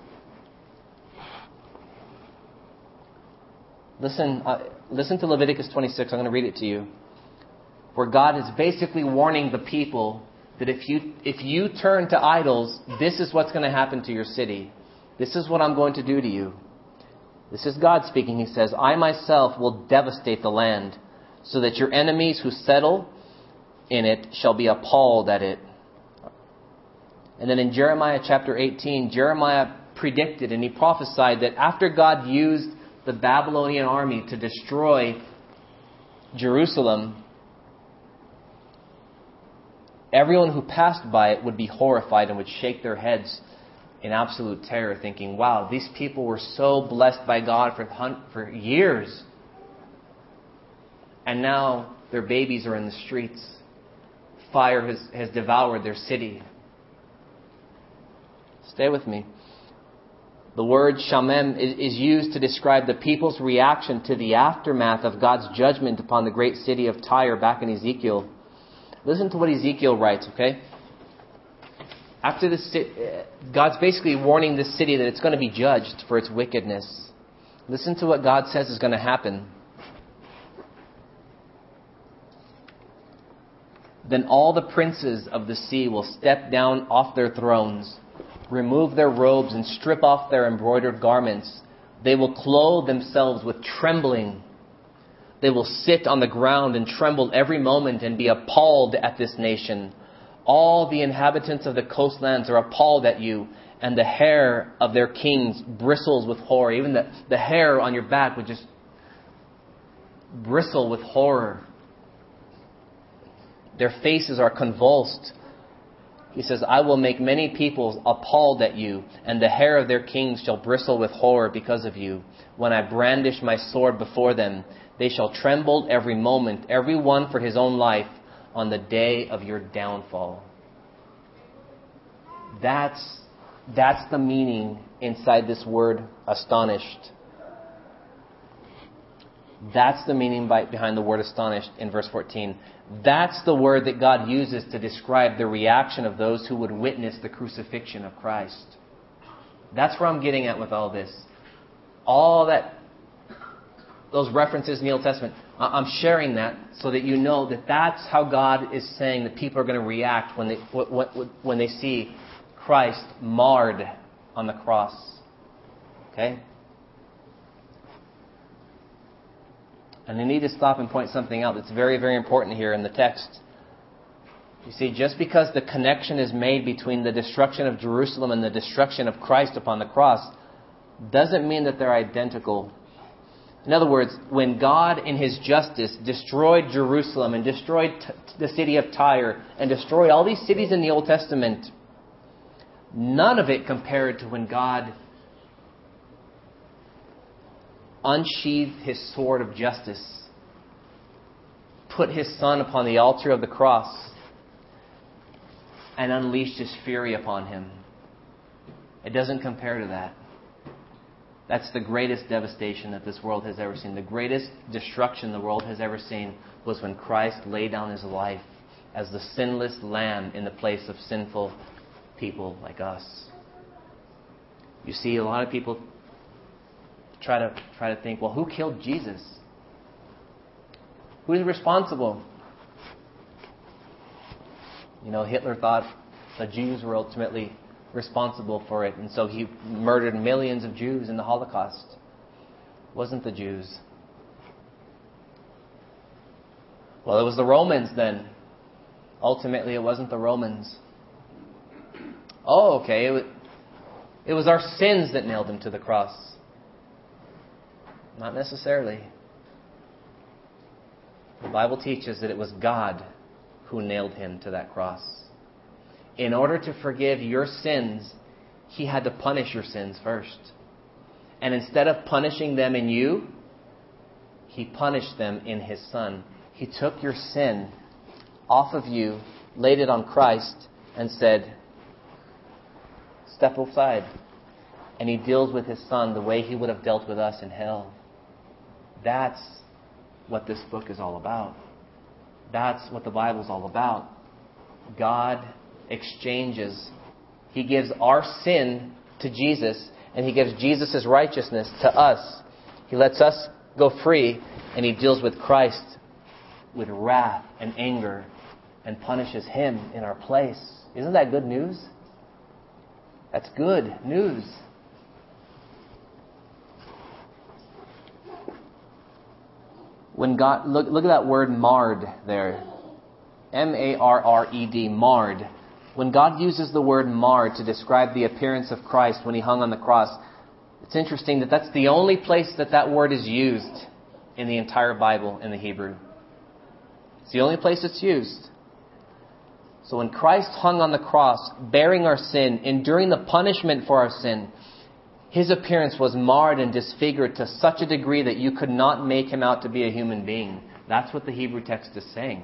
Listen to Leviticus 26. I'm going to read it to you. Where God is basically warning the people that if you turn to idols, this is what's going to happen to your city. This is what I'm going to do to you. This is God speaking. He says, I myself will devastate the land, so that your enemies who settle in it shall be appalled at it. And then in Jeremiah chapter 18, Jeremiah predicted and he prophesied that after God used the Babylonian army to destroy Jerusalem, everyone who passed by it would be horrified and would shake their heads in absolute terror, thinking, wow, these people were so blessed by God for years. And now their babies are in the streets. Fire has devoured their city. Stay with me. The word shamem is used to describe the people's reaction to the aftermath of God's judgment upon the great city of Tyre back in Ezekiel. Listen to what Ezekiel writes, okay? After this, God's basically warning this city that it's going to be judged for its wickedness. Listen to what God says is going to happen. Then all the princes of the sea will step down off their thrones, remove their robes and strip off their embroidered garments. They will clothe themselves with trembling. They will sit on the ground and tremble every moment and be appalled at this nation. All the inhabitants of the coastlands are appalled at you, and the hair of their kings bristles with horror. Even the hair on your back would just bristle with horror. Their faces are convulsed. He says, I will make many people appalled at you, and the hair of their kings shall bristle with horror because of you. When I brandish my sword before them, they shall tremble every moment, every one for his own life, on the day of your downfall. That's the meaning inside this word, astonished. That's the meaning behind the word astonished in verse 14. That's the word that God uses to describe the reaction of those who would witness the crucifixion of Christ. That's where I'm getting at with all this. All that, those references in the Old Testament, I'm sharing that so that you know that that's how God is saying that people are going to react when they see Christ marred on the cross. Okay? And I need to stop and point something out that's very, very important here in the text. You see, just because the connection is made between the destruction of Jerusalem and the destruction of Christ upon the cross doesn't mean that they're identical. In other words, when God in His justice destroyed Jerusalem and destroyed the city of Tyre and destroyed all these cities in the Old Testament, none of it compared to when God unsheathed His sword of justice, put His Son upon the altar of the cross, and unleashed His fury upon Him. It doesn't compare to that. That's the greatest devastation that this world has ever seen. The greatest destruction the world has ever seen was when Christ laid down His life as the sinless lamb in the place of sinful people like us. You see, a lot of people try to think, well, who killed Jesus? Who's responsible? You know, Hitler thought the Jews were ultimately responsible for it, and so he murdered millions of Jews in the Holocaust. It wasn't the Jews. Well, it was the Romans then. Ultimately, it wasn't the Romans. Oh, okay. It was our sins that nailed Him to the cross. Not necessarily. The Bible teaches that it was God who nailed Him to that cross. In order to forgive your sins, He had to punish your sins first. And instead of punishing them in you, He punished them in His Son. He took your sin off of you, laid it on Christ, and said, step aside. And He deals with His Son the way He would have dealt with us in hell. That's what this book is all about. That's what the Bible is all about. God exchanges. He gives our sin to Jesus, and He gives Jesus' righteousness to us. He lets us go free, and He deals with Christ with wrath and anger and punishes Him in our place. Isn't that good news? That's good news. When God, look at that word marred there. M-A-R-R-E-D, marred. When God uses the word marred to describe the appearance of Christ when He hung on the cross, it's interesting that that's the only place that that word is used in the entire Bible in the Hebrew. It's the only place it's used. So when Christ hung on the cross, bearing our sin, enduring the punishment for our sin, His appearance was marred and disfigured to such a degree that you could not make Him out to be a human being. That's what the Hebrew text is saying.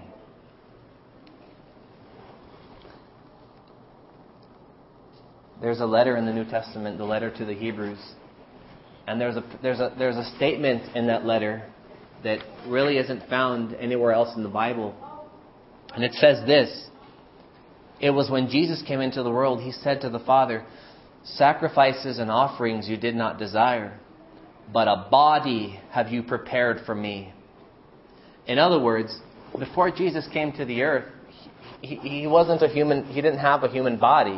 There's a letter in the New Testament, the letter to the Hebrews, and there's a statement in that letter that really isn't found anywhere else in the Bible. And it says this: it was when Jesus came into the world, He said to the Father, "Sacrifices and offerings you did not desire, but a body have you prepared for me." In other words, before Jesus came to the earth, he wasn't a human. He didn't have a human body.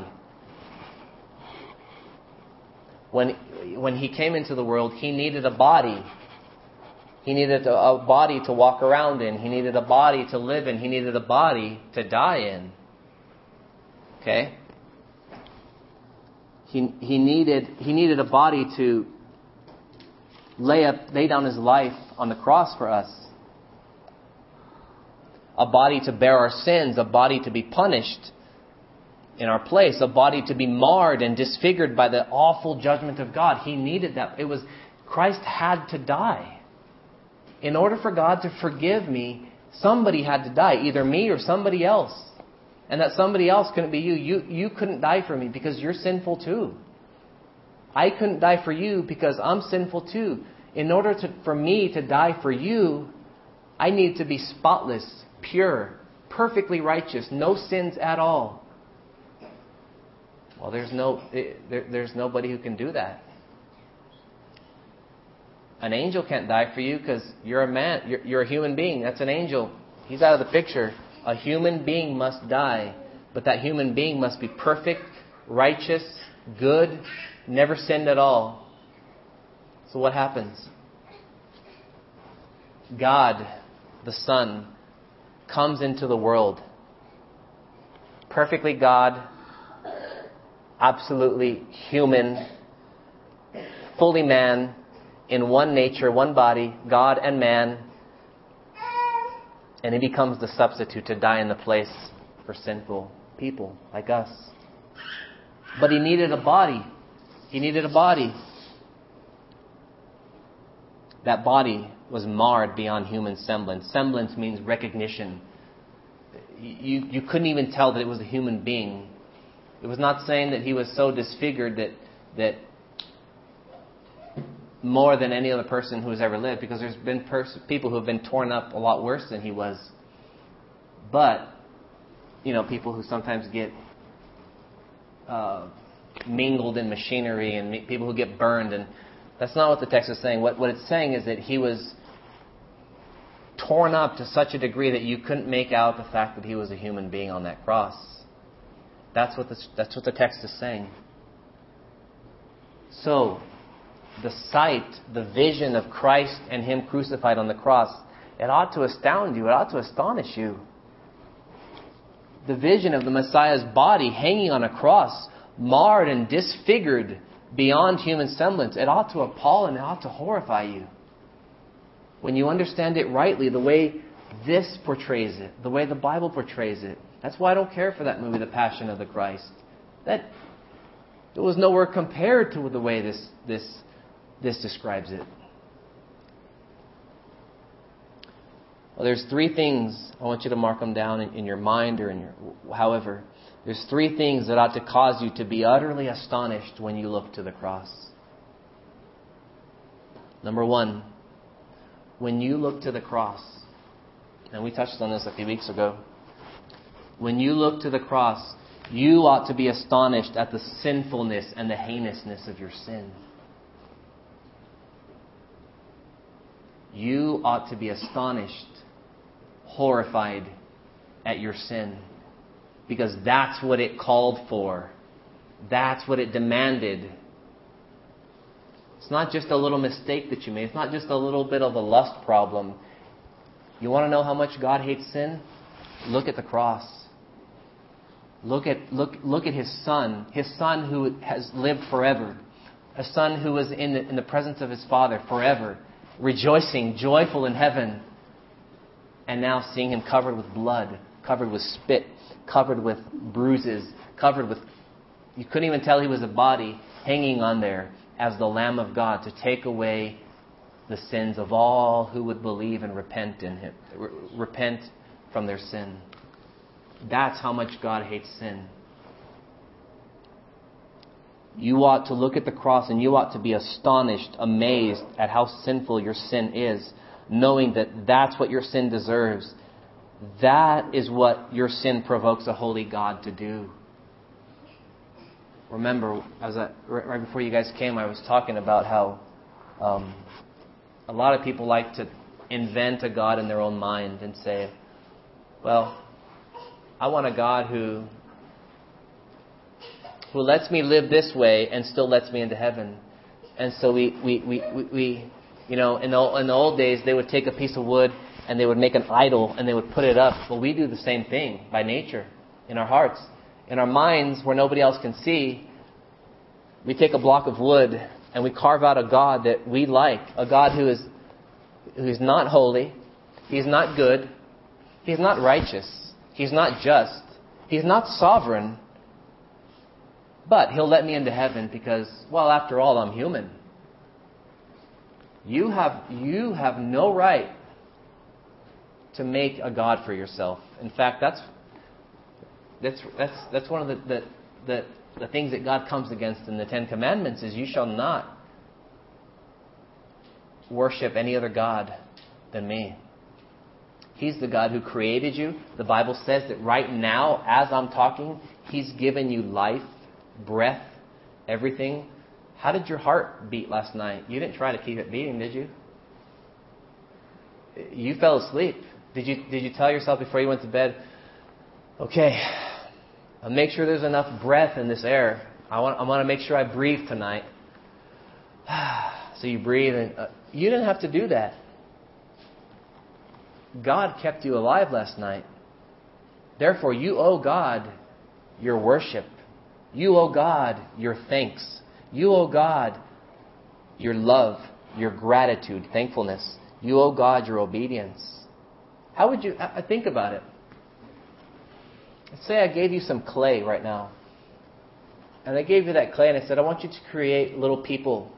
When He came into the world, He needed a body. He needed a body to walk around in. He needed a body to live in. He needed a body to die in. Okay? He needed a body to lay down His life on the cross for us. A body to bear our sins, a body to be punished in our place, a body to be marred and disfigured by the awful judgment of God. He needed that. Christ had to die. In order for God to forgive me, somebody had to die, either me or somebody else. And that somebody else couldn't be you. You couldn't die for me because you're sinful too. I couldn't die for you because I'm sinful too. In order for me to die for you, I need to be spotless, pure, perfectly righteous, no sins at all. Well, there's nobody who can do that. An angel can't die for you because you're a man. You're a human being. That's an angel. He's out of the picture. A human being must die, but that human being must be perfect, righteous, good, never sinned at all. So what happens? God, the Son, comes into the world. Perfectly God, absolutely human, fully man, in one nature, one body, God and man. And He becomes the substitute to die in the place for sinful people like us. But He needed a body. He needed a body. That body was marred beyond human semblance. Semblance means recognition. You couldn't even tell that it was a human being. It was not saying that He was so disfigured that more than any other person who has ever lived, because there's been people who have been torn up a lot worse than He was. But, people who sometimes get mingled in machinery and people who get burned, and that's not what the text is saying. What it's saying is that He was torn up to such a degree that you couldn't make out the fact that He was a human being on that cross. That's what the text is saying. So, the sight, the vision of Christ and Him crucified on the cross, it ought to astound you. It ought to astonish you. The vision of the Messiah's body hanging on a cross, marred and disfigured beyond human semblance, it ought to appall and it ought to horrify you. When you understand it rightly, the way this portrays it, the way the Bible portrays it. That's why I don't care for that movie, The Passion of the Christ. That it was nowhere compared to the way this describes it. Well, there's three things. I want you to mark them down in your mind or in your however. There's three things that ought to cause you to be utterly astonished when you look to the cross. Number one, when you look to the cross, and we touched on this a few weeks ago, when you look to the cross, you ought to be astonished at the sinfulness and the heinousness of your sin. You ought to be astonished, horrified at your sin. Because that's what it called for. That's what it demanded. It's not just a little mistake that you made. It's not just a little bit of a lust problem. You want to know how much God hates sin? Look at the cross. Look at His Son who has lived forever. A Son who was in the presence of His Father forever, rejoicing, joyful in heaven. And now seeing Him covered with blood, covered with spit, covered with bruises, you couldn't even tell He was a body, hanging on there as the Lamb of God to take away the sins of all who would believe and repent in Him, repent from their sin. That's how much God hates sin. You ought to look at the cross and you ought to be astonished, amazed at how sinful your sin is, knowing that that's what your sin deserves. That is what your sin provokes a holy God to do. Remember, right before you guys came, I was talking about how a lot of people like to invent a God in their own mind and say, well, I want a God who lets me live this way and still lets me into heaven. And so we in the old days, they would take a piece of wood and they would make an idol and they would put it up. Well, we do the same thing by nature in our hearts. In our minds, where nobody else can see, we take a block of wood and we carve out a God that we like. A God who is not holy. He's not good. He's not righteous. He's not just. He's not sovereign. But He'll let me into heaven because, well, after all, I'm human. You have no right to make a God for yourself. In fact, that's one of the things that God comes against in the Ten Commandments is you shall not worship any other God than me. He's the God who created you. The Bible says that right now, as I'm talking, He's given you life, breath, everything. How did your heart beat last night? You didn't try to keep it beating, did you? You fell asleep. Did you tell yourself before you went to bed, okay, I'll make sure there's enough breath in this air. I want to make sure I breathe tonight. So you breathe, and you didn't have to do that. God kept you alive last night. Therefore, you owe God your worship. You owe God your thanks. You owe God your love, your gratitude, thankfulness. You owe God your obedience. How would you think about it? Let's say I gave you some clay right now. And I gave you that clay and I said, I want you to create little people.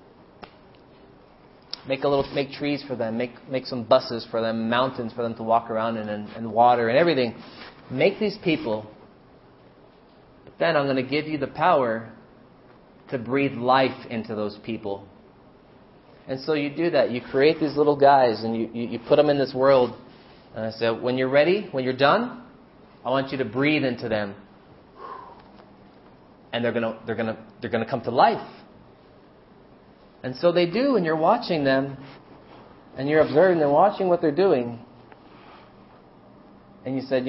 Make trees for them. Make some buses for them, mountains for them to walk around in, and water and everything. Make these people. But then I'm going to give you the power to breathe life into those people. And so you do that. You create these little guys and you put them in this world. And I said, when you're ready, when you're done, I want you to breathe into them. And they're gonna come to life. And so they do, and you're watching them, and you're observing them, watching what they're doing. And you said,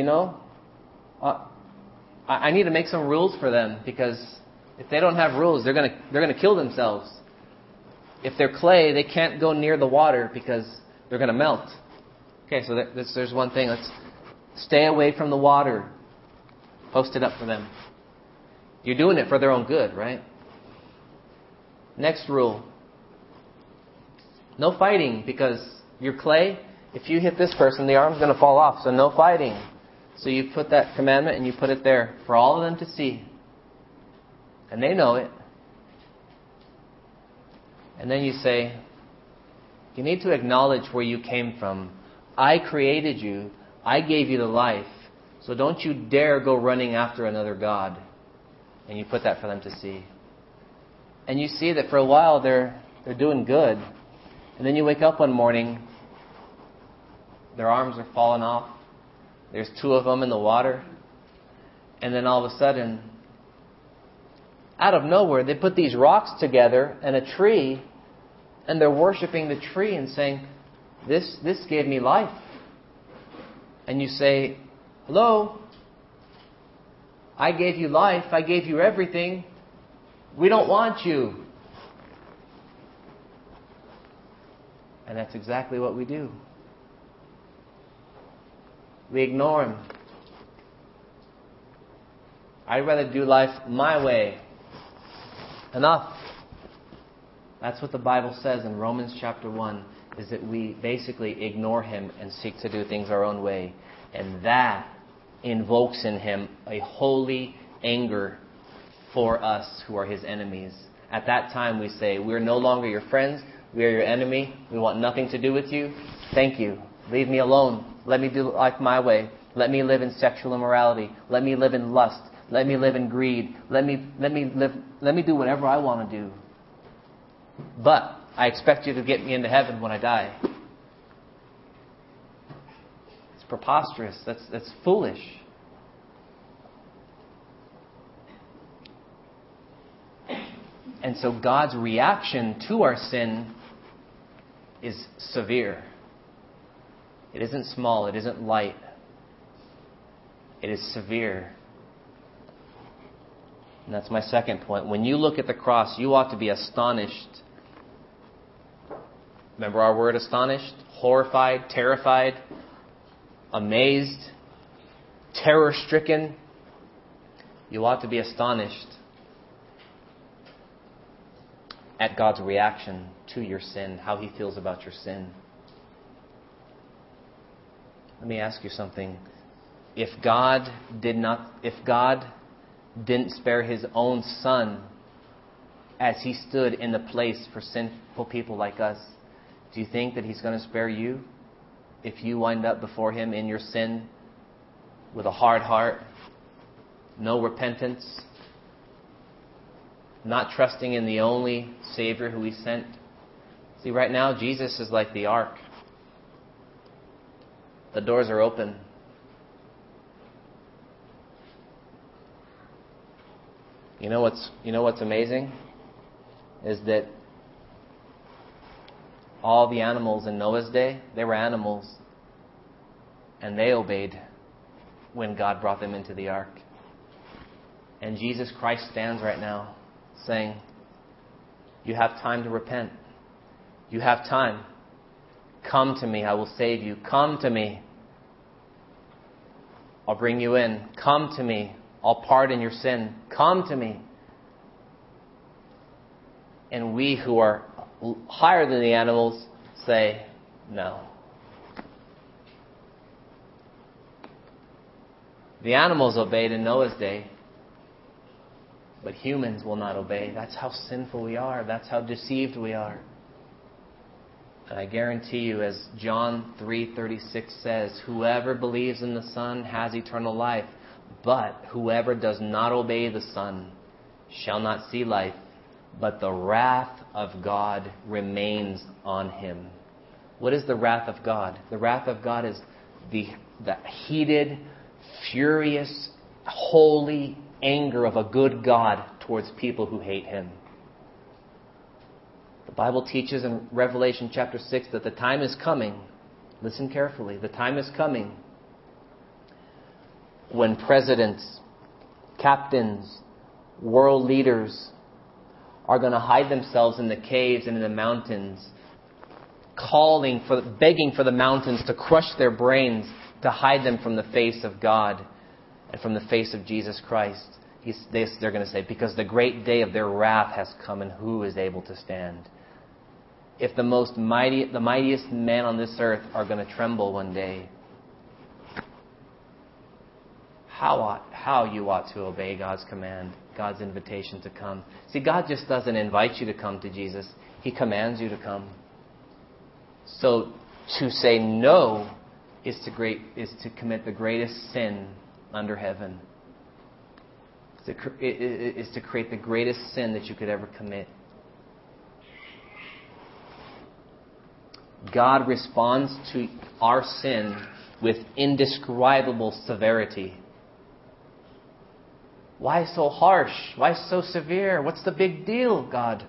I need to make some rules for them, because if they don't have rules, they're gonna kill themselves. If they're clay, they can't go near the water because they're gonna melt. Okay, so there's one thing. Let's stay away from the water. Post it up for them. You're doing it for their own good, right? Next rule. No fighting, because you're clay. If you hit this person, the arm's going to fall off. So no fighting. So you put that commandment and you put it there for all of them to see. And they know it. And then you say, you need to acknowledge where you came from. I created you. I gave you the life. So don't you dare go running after another god. And you put that for them to see. And you see that for a while they're doing good. And then you wake up one morning, their arms are falling off. There's 2 of them in the water. And then all of a sudden, out of nowhere, they put these rocks together and a tree, and they're worshiping the tree and saying, this gave me life. And you say, hello? I gave you life. I gave you everything. We don't want you. And that's exactly what we do. We ignore Him. I'd rather do life my way. Enough. That's what the Bible says in Romans chapter 1, is that we basically ignore Him and seek to do things our own way. And that invokes in Him a holy anger for us who are His enemies. At that time we say, we're no longer your friends, we are your enemy, we want nothing to do with you. Thank you. Leave me alone. Let me do life my way. Let me live in sexual immorality. Let me live in lust. Let me live in greed. Let me do whatever I want to do. But I expect you to get me into heaven when I die. It's preposterous. That's foolish. And so God's reaction to our sin is severe. It isn't small. It isn't light. It is severe. And that's my second point. When you look at the cross, you ought to be astonished. Remember our word astonished? Horrified, terrified, amazed, terror-stricken. You ought to be astonished at God's reaction to your sin, how He feels about your sin. Let me ask you something. If God didn't spare His own Son as He stood in the place for sinful people like us, do you think that He's going to spare you if you wind up before Him in your sin with a hard heart, no repentance, not trusting in the only Savior who He sent? See, right now Jesus is like the ark. The doors are open. You know what's amazing? Is that all the animals in Noah's day, they were animals. And they obeyed when God brought them into the ark. And Jesus Christ stands right now saying, you have time to repent. You have time. Come to me, I will save you. Come to me, I'll bring you in. Come to me, I'll pardon your sin. Come to me. And we who are higher than the animals say, no. The animals obeyed in Noah's day, but humans will not obey. That's how sinful we are. That's how deceived we are. And I guarantee you, as John 3:36 says, whoever believes in the Son has eternal life, but whoever does not obey the Son shall not see life, but the wrath of God remains on him. What is the wrath of God? The wrath of God is the heated, furious, holy anger of a good God towards people who hate Him. The Bible teaches in Revelation chapter 6 that the time is coming. Listen carefully. The time is coming when presidents, captains, world leaders are going to hide themselves in the caves and in the mountains, begging for the mountains to crush their brains, to hide them from the face of God and from the face of Jesus Christ. They're going to say, because the great day of their wrath has come, and who is able to stand? If the mightiest men on this earth are going to tremble one day, how you ought to obey God's command, God's invitation to come. See, God just doesn't invite you to come to Jesus. He commands you to come. So to say no is to commit the greatest sin under heaven is to create the greatest sin that you could ever commit. God responds to our sin with indescribable severity. Why so harsh? Why so severe? What's the big deal, God?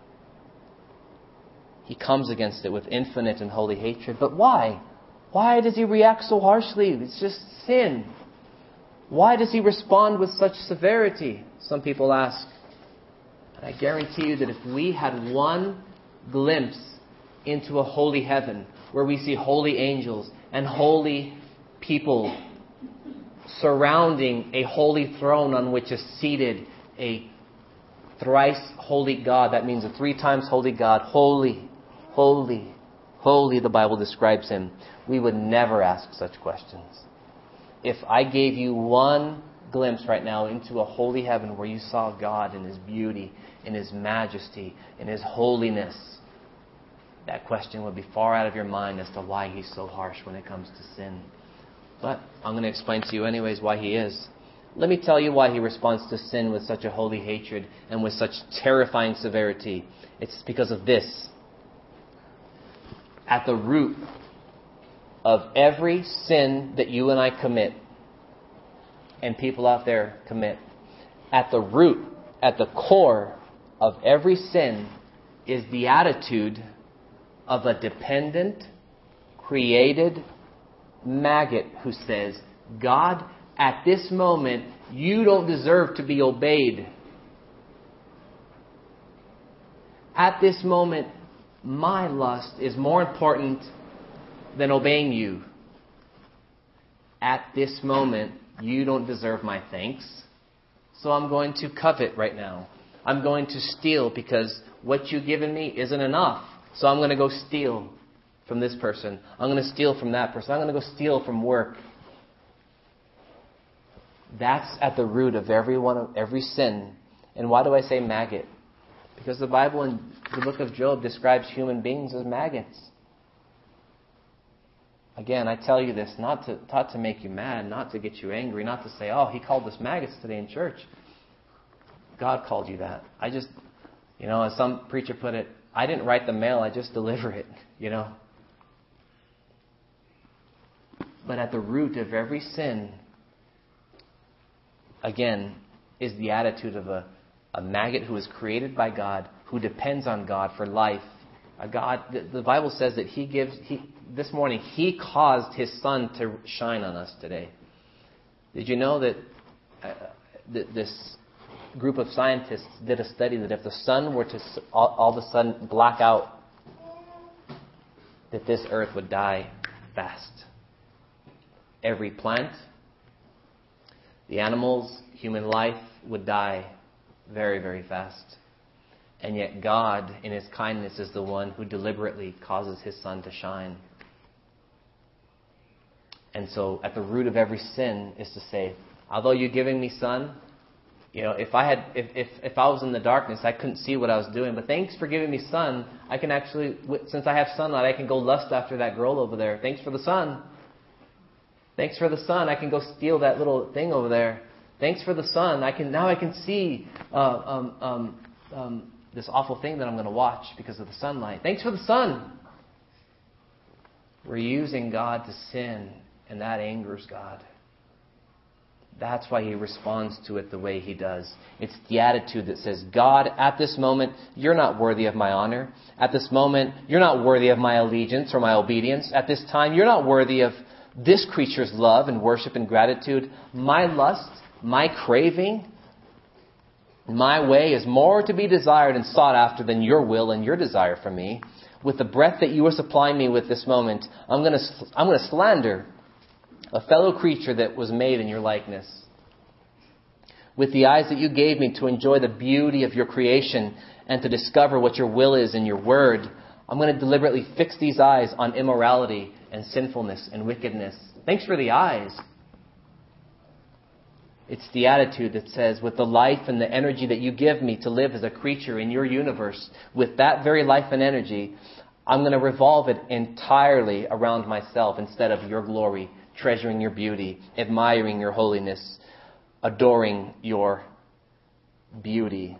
He comes against it with infinite and holy hatred. But why? Why does He react so harshly? It's just sin. Why does He respond with such severity? Some people ask. And I guarantee you that if we had one glimpse into a holy heaven where we see holy angels and holy people surrounding a holy throne on which is seated a thrice holy God. That means a 3 times holy God. Holy, holy, holy, the Bible describes Him. We would never ask such questions. If I gave you one glimpse right now into a holy heaven where you saw God in His beauty, in His majesty, in His holiness, that question would be far out of your mind as to why He's so harsh when it comes to sin. But I'm going to explain to you anyways why He is. Let me tell you why He responds to sin with such a holy hatred and with such terrifying severity. It's because of this. At the root of every sin that you and I commit, and people out there commit, at the root, at the core of every sin is the attitude of a dependent, created maggot who says, God, at this moment, you don't deserve to be obeyed. At this moment, my lust is more important than obeying you. At this moment, you don't deserve my thanks. So I'm going to covet right now. I'm going to steal because what you've given me isn't enough. So I'm going to go steal from this person. I'm going to steal from that person. I'm going to go steal from work. That's at the root of every sin. And why do I say maggot? Because the Bible in the book of Job describes human beings as maggots. Again, I tell you this not to make you mad, not to get you angry, not to say, oh, he called us maggots today in church. God called you that. I just, as some preacher put it, I didn't write the mail, I just deliver it, But at the root of every sin, again, is the attitude of a maggot who is created by God, who depends on God for life. A God, the Bible says that this morning, He caused His sun to shine on us today. Did you know that this group of scientists did a study that if the sun were to all of a sudden black out, that this earth would die fast. Every plant, the animals, human life would die very, very fast. And yet God, in His kindness, is the one who deliberately causes His sun to shine. And so at the root of every sin is to say, although you're giving me sun, if I was in the darkness, I couldn't see what I was doing. But thanks for giving me sun. I can actually, since I have sunlight, I can go lust after that girl over there. Thanks for the sun. Thanks for the sun. I can go steal that little thing over there. Thanks for the sun. I can see this awful thing that I'm going to watch because of the sunlight. Thanks for the sun. We're using God to sin, and that angers God. That's why He responds to it the way He does. It's the attitude that says, God, at this moment, you're not worthy of my honor. At this moment, you're not worthy of my allegiance or my obedience. At this time, you're not worthy of this creature's love and worship and gratitude. My lust, my craving, my way is more to be desired and sought after than your will and your desire for me. With the breath that you are supplying me with this moment, I'm going to slander a fellow creature that was made in your likeness. With the eyes that you gave me to enjoy the beauty of your creation and to discover what your will is in your word, I'm going to deliberately fix these eyes on immorality and sinfulness and wickedness. Thanks for the eyes. It's the attitude that says, with the life and the energy that you give me to live as a creature in your universe, with that very life and energy, I'm going to revolve it entirely around myself instead of your glory treasuring your beauty, admiring your holiness, adoring your beauty.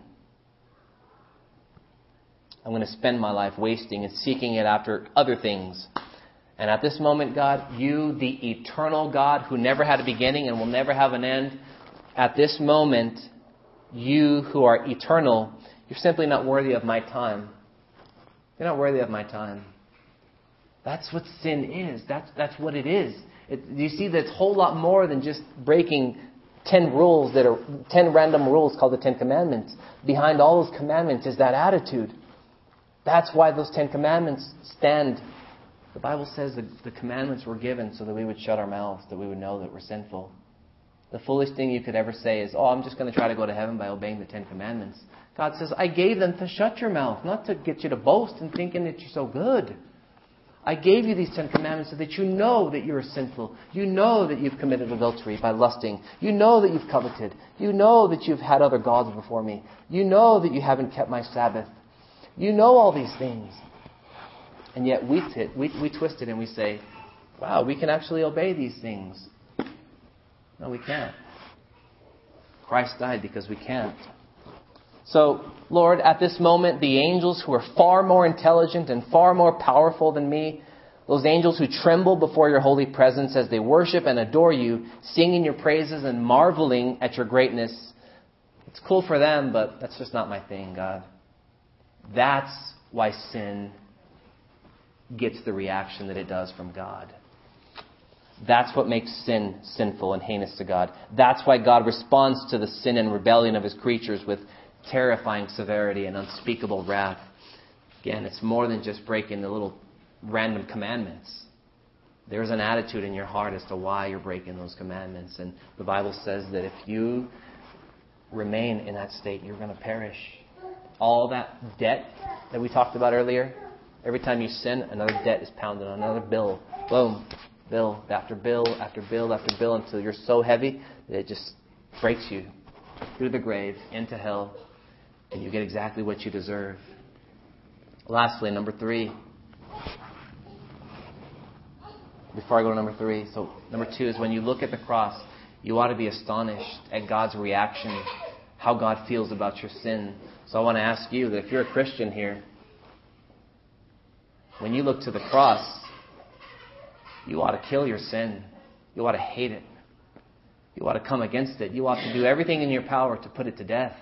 I'm going to spend my life wasting and seeking it after other things. And at this moment, God, you, the eternal God who never had a beginning and will never have an end, at this moment, you who are eternal, you're simply not worthy of my time. You're not worthy of my time. That's what sin is. That's what it is. You see, that's a whole lot more than just breaking 10 rules that are 10 random rules called the 10 Commandments. Behind all those commandments is that attitude. That's why those 10 Commandments stand. The Bible says that the commandments were given so that we would shut our mouths, that we would know that we're sinful. The foolish thing you could ever say is, I'm just going to try to go to heaven by obeying the 10 Commandments. God says, I gave them to shut your mouth, not to get you to boast and thinking that you're so good. I gave you these 10 Commandments so that you know that you're sinful. You know that you've committed adultery by lusting. You know that you've coveted. You know that you've had other gods before me. You know that you haven't kept my Sabbath. You know all these things. And yet we twist it and we say, wow, we can actually obey these things. No, we can't. Christ died because we can't. So, Lord, at this moment, the angels who are far more intelligent and far more powerful than me, those angels who tremble before your holy presence as they worship and adore you, singing your praises and marveling at your greatness, it's cool for them, but that's just not my thing, God. That's why sin gets the reaction that it does from God. That's what makes sin sinful and heinous to God. That's why God responds to the sin and rebellion of His creatures with terrifying severity and unspeakable wrath. Again, it's more than just breaking the little random commandments. There's an attitude in your heart as to why you're breaking those commandments. And the Bible says that if you remain in that state, you're going to perish. All that debt that we talked about earlier, every time you sin, another debt is pounded on another bill. Boom. Bill after bill after bill after bill until you're so heavy that it just breaks you through the grave into hell, and you get exactly what you deserve. Lastly, number 3. Before I go to number 3, so number 2 is when you look at the cross, you ought to be astonished at God's reaction, how God feels about your sin. So I want to ask you that if you're a Christian here, when you look to the cross, you ought to kill your sin. You ought to hate it. You ought to come against it. You ought to do everything in your power to put it to death.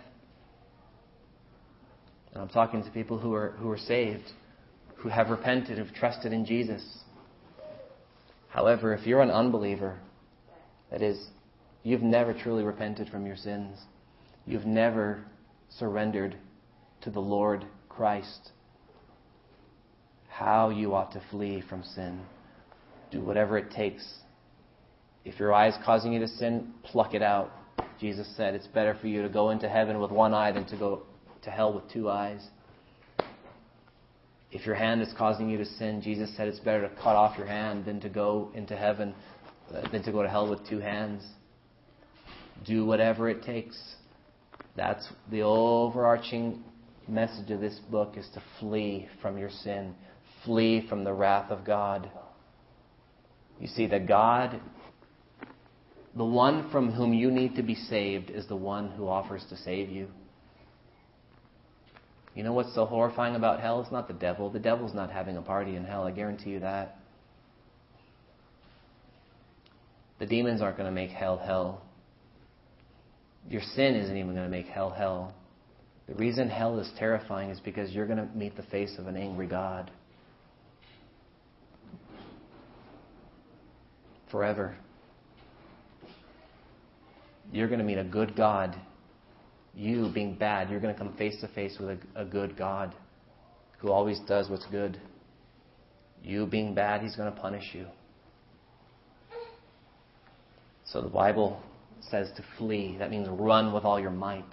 And I'm talking to people who are saved, who have repented, who've trusted in Jesus. However, if you're an unbeliever, that is, you've never truly repented from your sins. You've never surrendered to the Lord Christ. How you ought to flee from sin. Do whatever it takes. If your eye is causing you to sin, pluck it out. Jesus said it's better for you to go into heaven with one eye than to go to hell with 2 eyes. If your hand is causing you to sin, Jesus said it's better to cut off your hand than to go into heaven, than to go to hell with 2 hands. Do whatever it takes. That's the overarching message of this book, is to flee from your sin. Flee from the wrath of God. You see that God, the one from whom you need to be saved, is the one who offers to save you. You know what's so horrifying about hell? It's not the devil. The devil's not having a party in hell. I guarantee you that. The demons aren't going to make hell hell. Your sin isn't even going to make hell hell. The reason hell is terrifying is because you're going to meet the face of an angry God. Forever. You're going to meet a good God. You, being bad, you're going to come face to face with a good God who always does what's good. You, being bad, He's going to punish you. So the Bible says to flee. That means run with all your might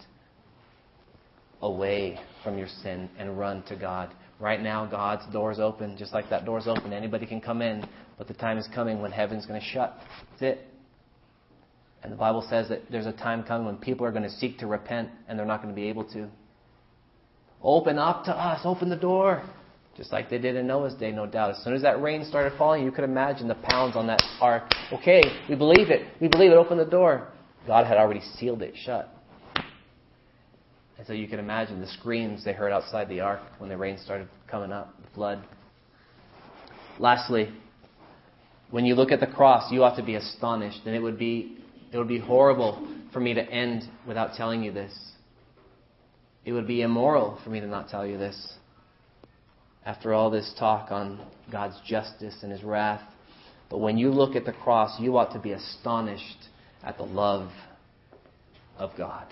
away from your sin and run to God. Right now, God's door's open, just like that door's open. Anybody can come in, but the time is coming when heaven's going to shut. That's it. And the Bible says that there's a time coming when people are going to seek to repent and they're not going to be able to. Open up to us. Open the door. Just like they did in Noah's day, no doubt. As soon as that rain started falling, you could imagine the pounds on that ark. Okay, we believe it. We believe it. Open the door. God had already sealed it shut. And so you can imagine the screams they heard outside the ark when the rain started coming up, the flood. Lastly, when you look at the cross, you ought to be astonished. And it would be horrible for me to end without telling you this. It would be immoral for me to not tell you this. After all this talk on God's justice and His wrath. But when you look at the cross, you ought to be astonished at the love of God.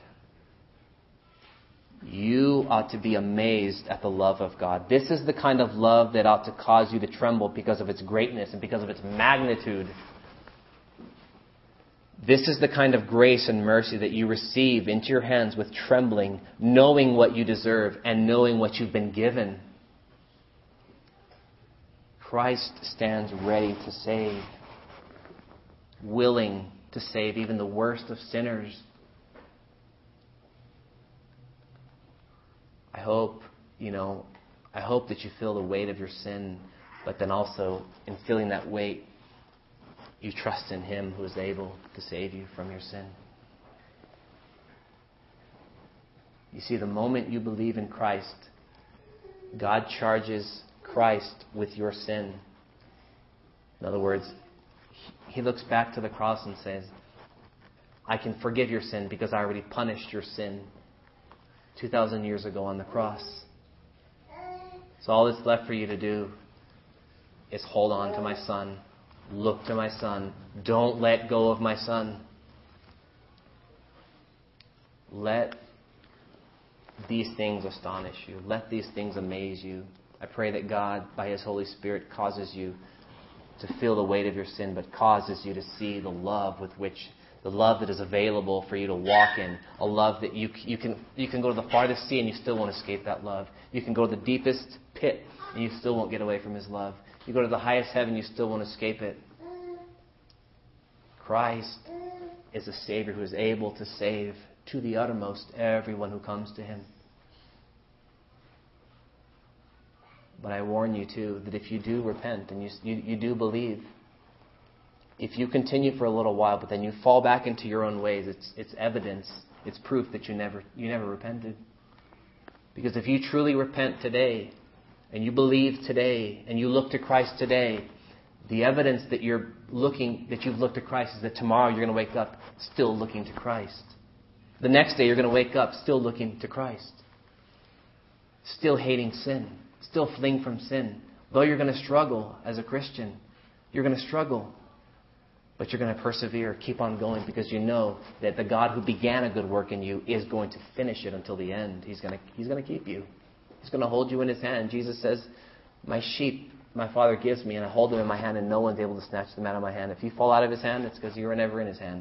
You ought to be amazed at the love of God. This is the kind of love that ought to cause you to tremble because of its greatness and because of its magnitude. This is the kind of grace and mercy that you receive into your hands with trembling, knowing what you deserve and knowing what you've been given. Christ stands ready to save, willing to save even the worst of sinners. I hope that you feel the weight of your sin, but then also in feeling that weight, you trust in Him who is able to save you from your sin. You see, the moment you believe in Christ, God charges Christ with your sin. In other words, He looks back to the cross and says, I can forgive your sin because I already punished your sin 2,000 years ago on the cross. So all that's left for you to do is hold on to my Son. Look to my Son. Don't let go of my Son. Let these things astonish you. Let these things amaze you. I pray that God, by His Holy Spirit, causes you to feel the weight of your sin, but causes you to see the love that is available for you to walk in. A love that you can go to the farthest sea and you still won't escape that love. You can go to the deepest pit and you still won't get away from His love. You go to the highest heaven, you still won't escape it. Christ is a Savior who is able to save to the uttermost everyone who comes to Him. But I warn you too that if you do repent and you do believe, if you continue for a little while but then you fall back into your own ways, it's evidence, it's proof that you never repented. Because if you truly repent today and you believe today and you look to Christ today, the evidence that you've looked to Christ is that tomorrow you're going to wake up still looking to Christ. The next day you're going to wake up still looking to Christ. Still hating sin. Still fleeing from sin. Though you're going to struggle as a Christian, you're going to struggle. But you're going to persevere, keep on going, because you know that the God who began a good work in you is going to finish it until the end. He's going to keep you. He's going to hold you in His hand. Jesus says, my sheep, my Father gives me, and I hold them in my hand, and no one's able to snatch them out of my hand. If you fall out of His hand, it's because you were never in His hand.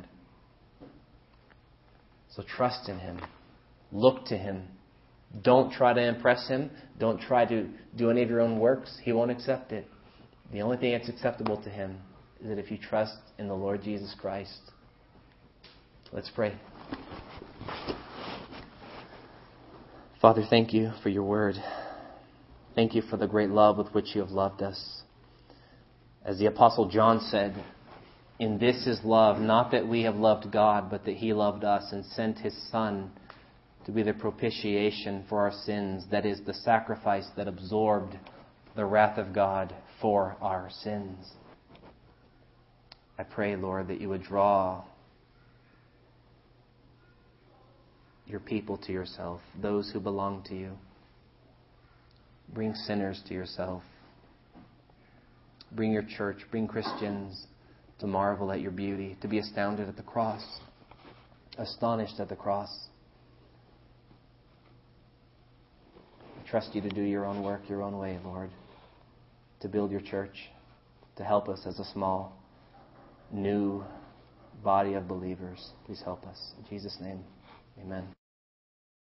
So trust in Him. Look to Him. Don't try to impress Him. Don't try to do any of your own works. He won't accept it. The only thing that's acceptable to Him is that if you trust in the Lord Jesus Christ. Let's pray. Father, thank You for Your word. Thank You for the great love with which You have loved us. As the Apostle John said, in this is love, not that we have loved God, but that He loved us and sent His Son to be the propitiation for our sins, that is, the sacrifice that absorbed the wrath of God for our sins. I pray, Lord, that You would draw Your people to Yourself, those who belong to You. Bring sinners to Yourself. Bring Your church, bring Christians to marvel at Your beauty, to be astounded at the cross, astonished at the cross. I trust You to do Your own work, Your own way, Lord, to build Your church, to help us as a small, new body of believers. Please help us. In Jesus' name, amen.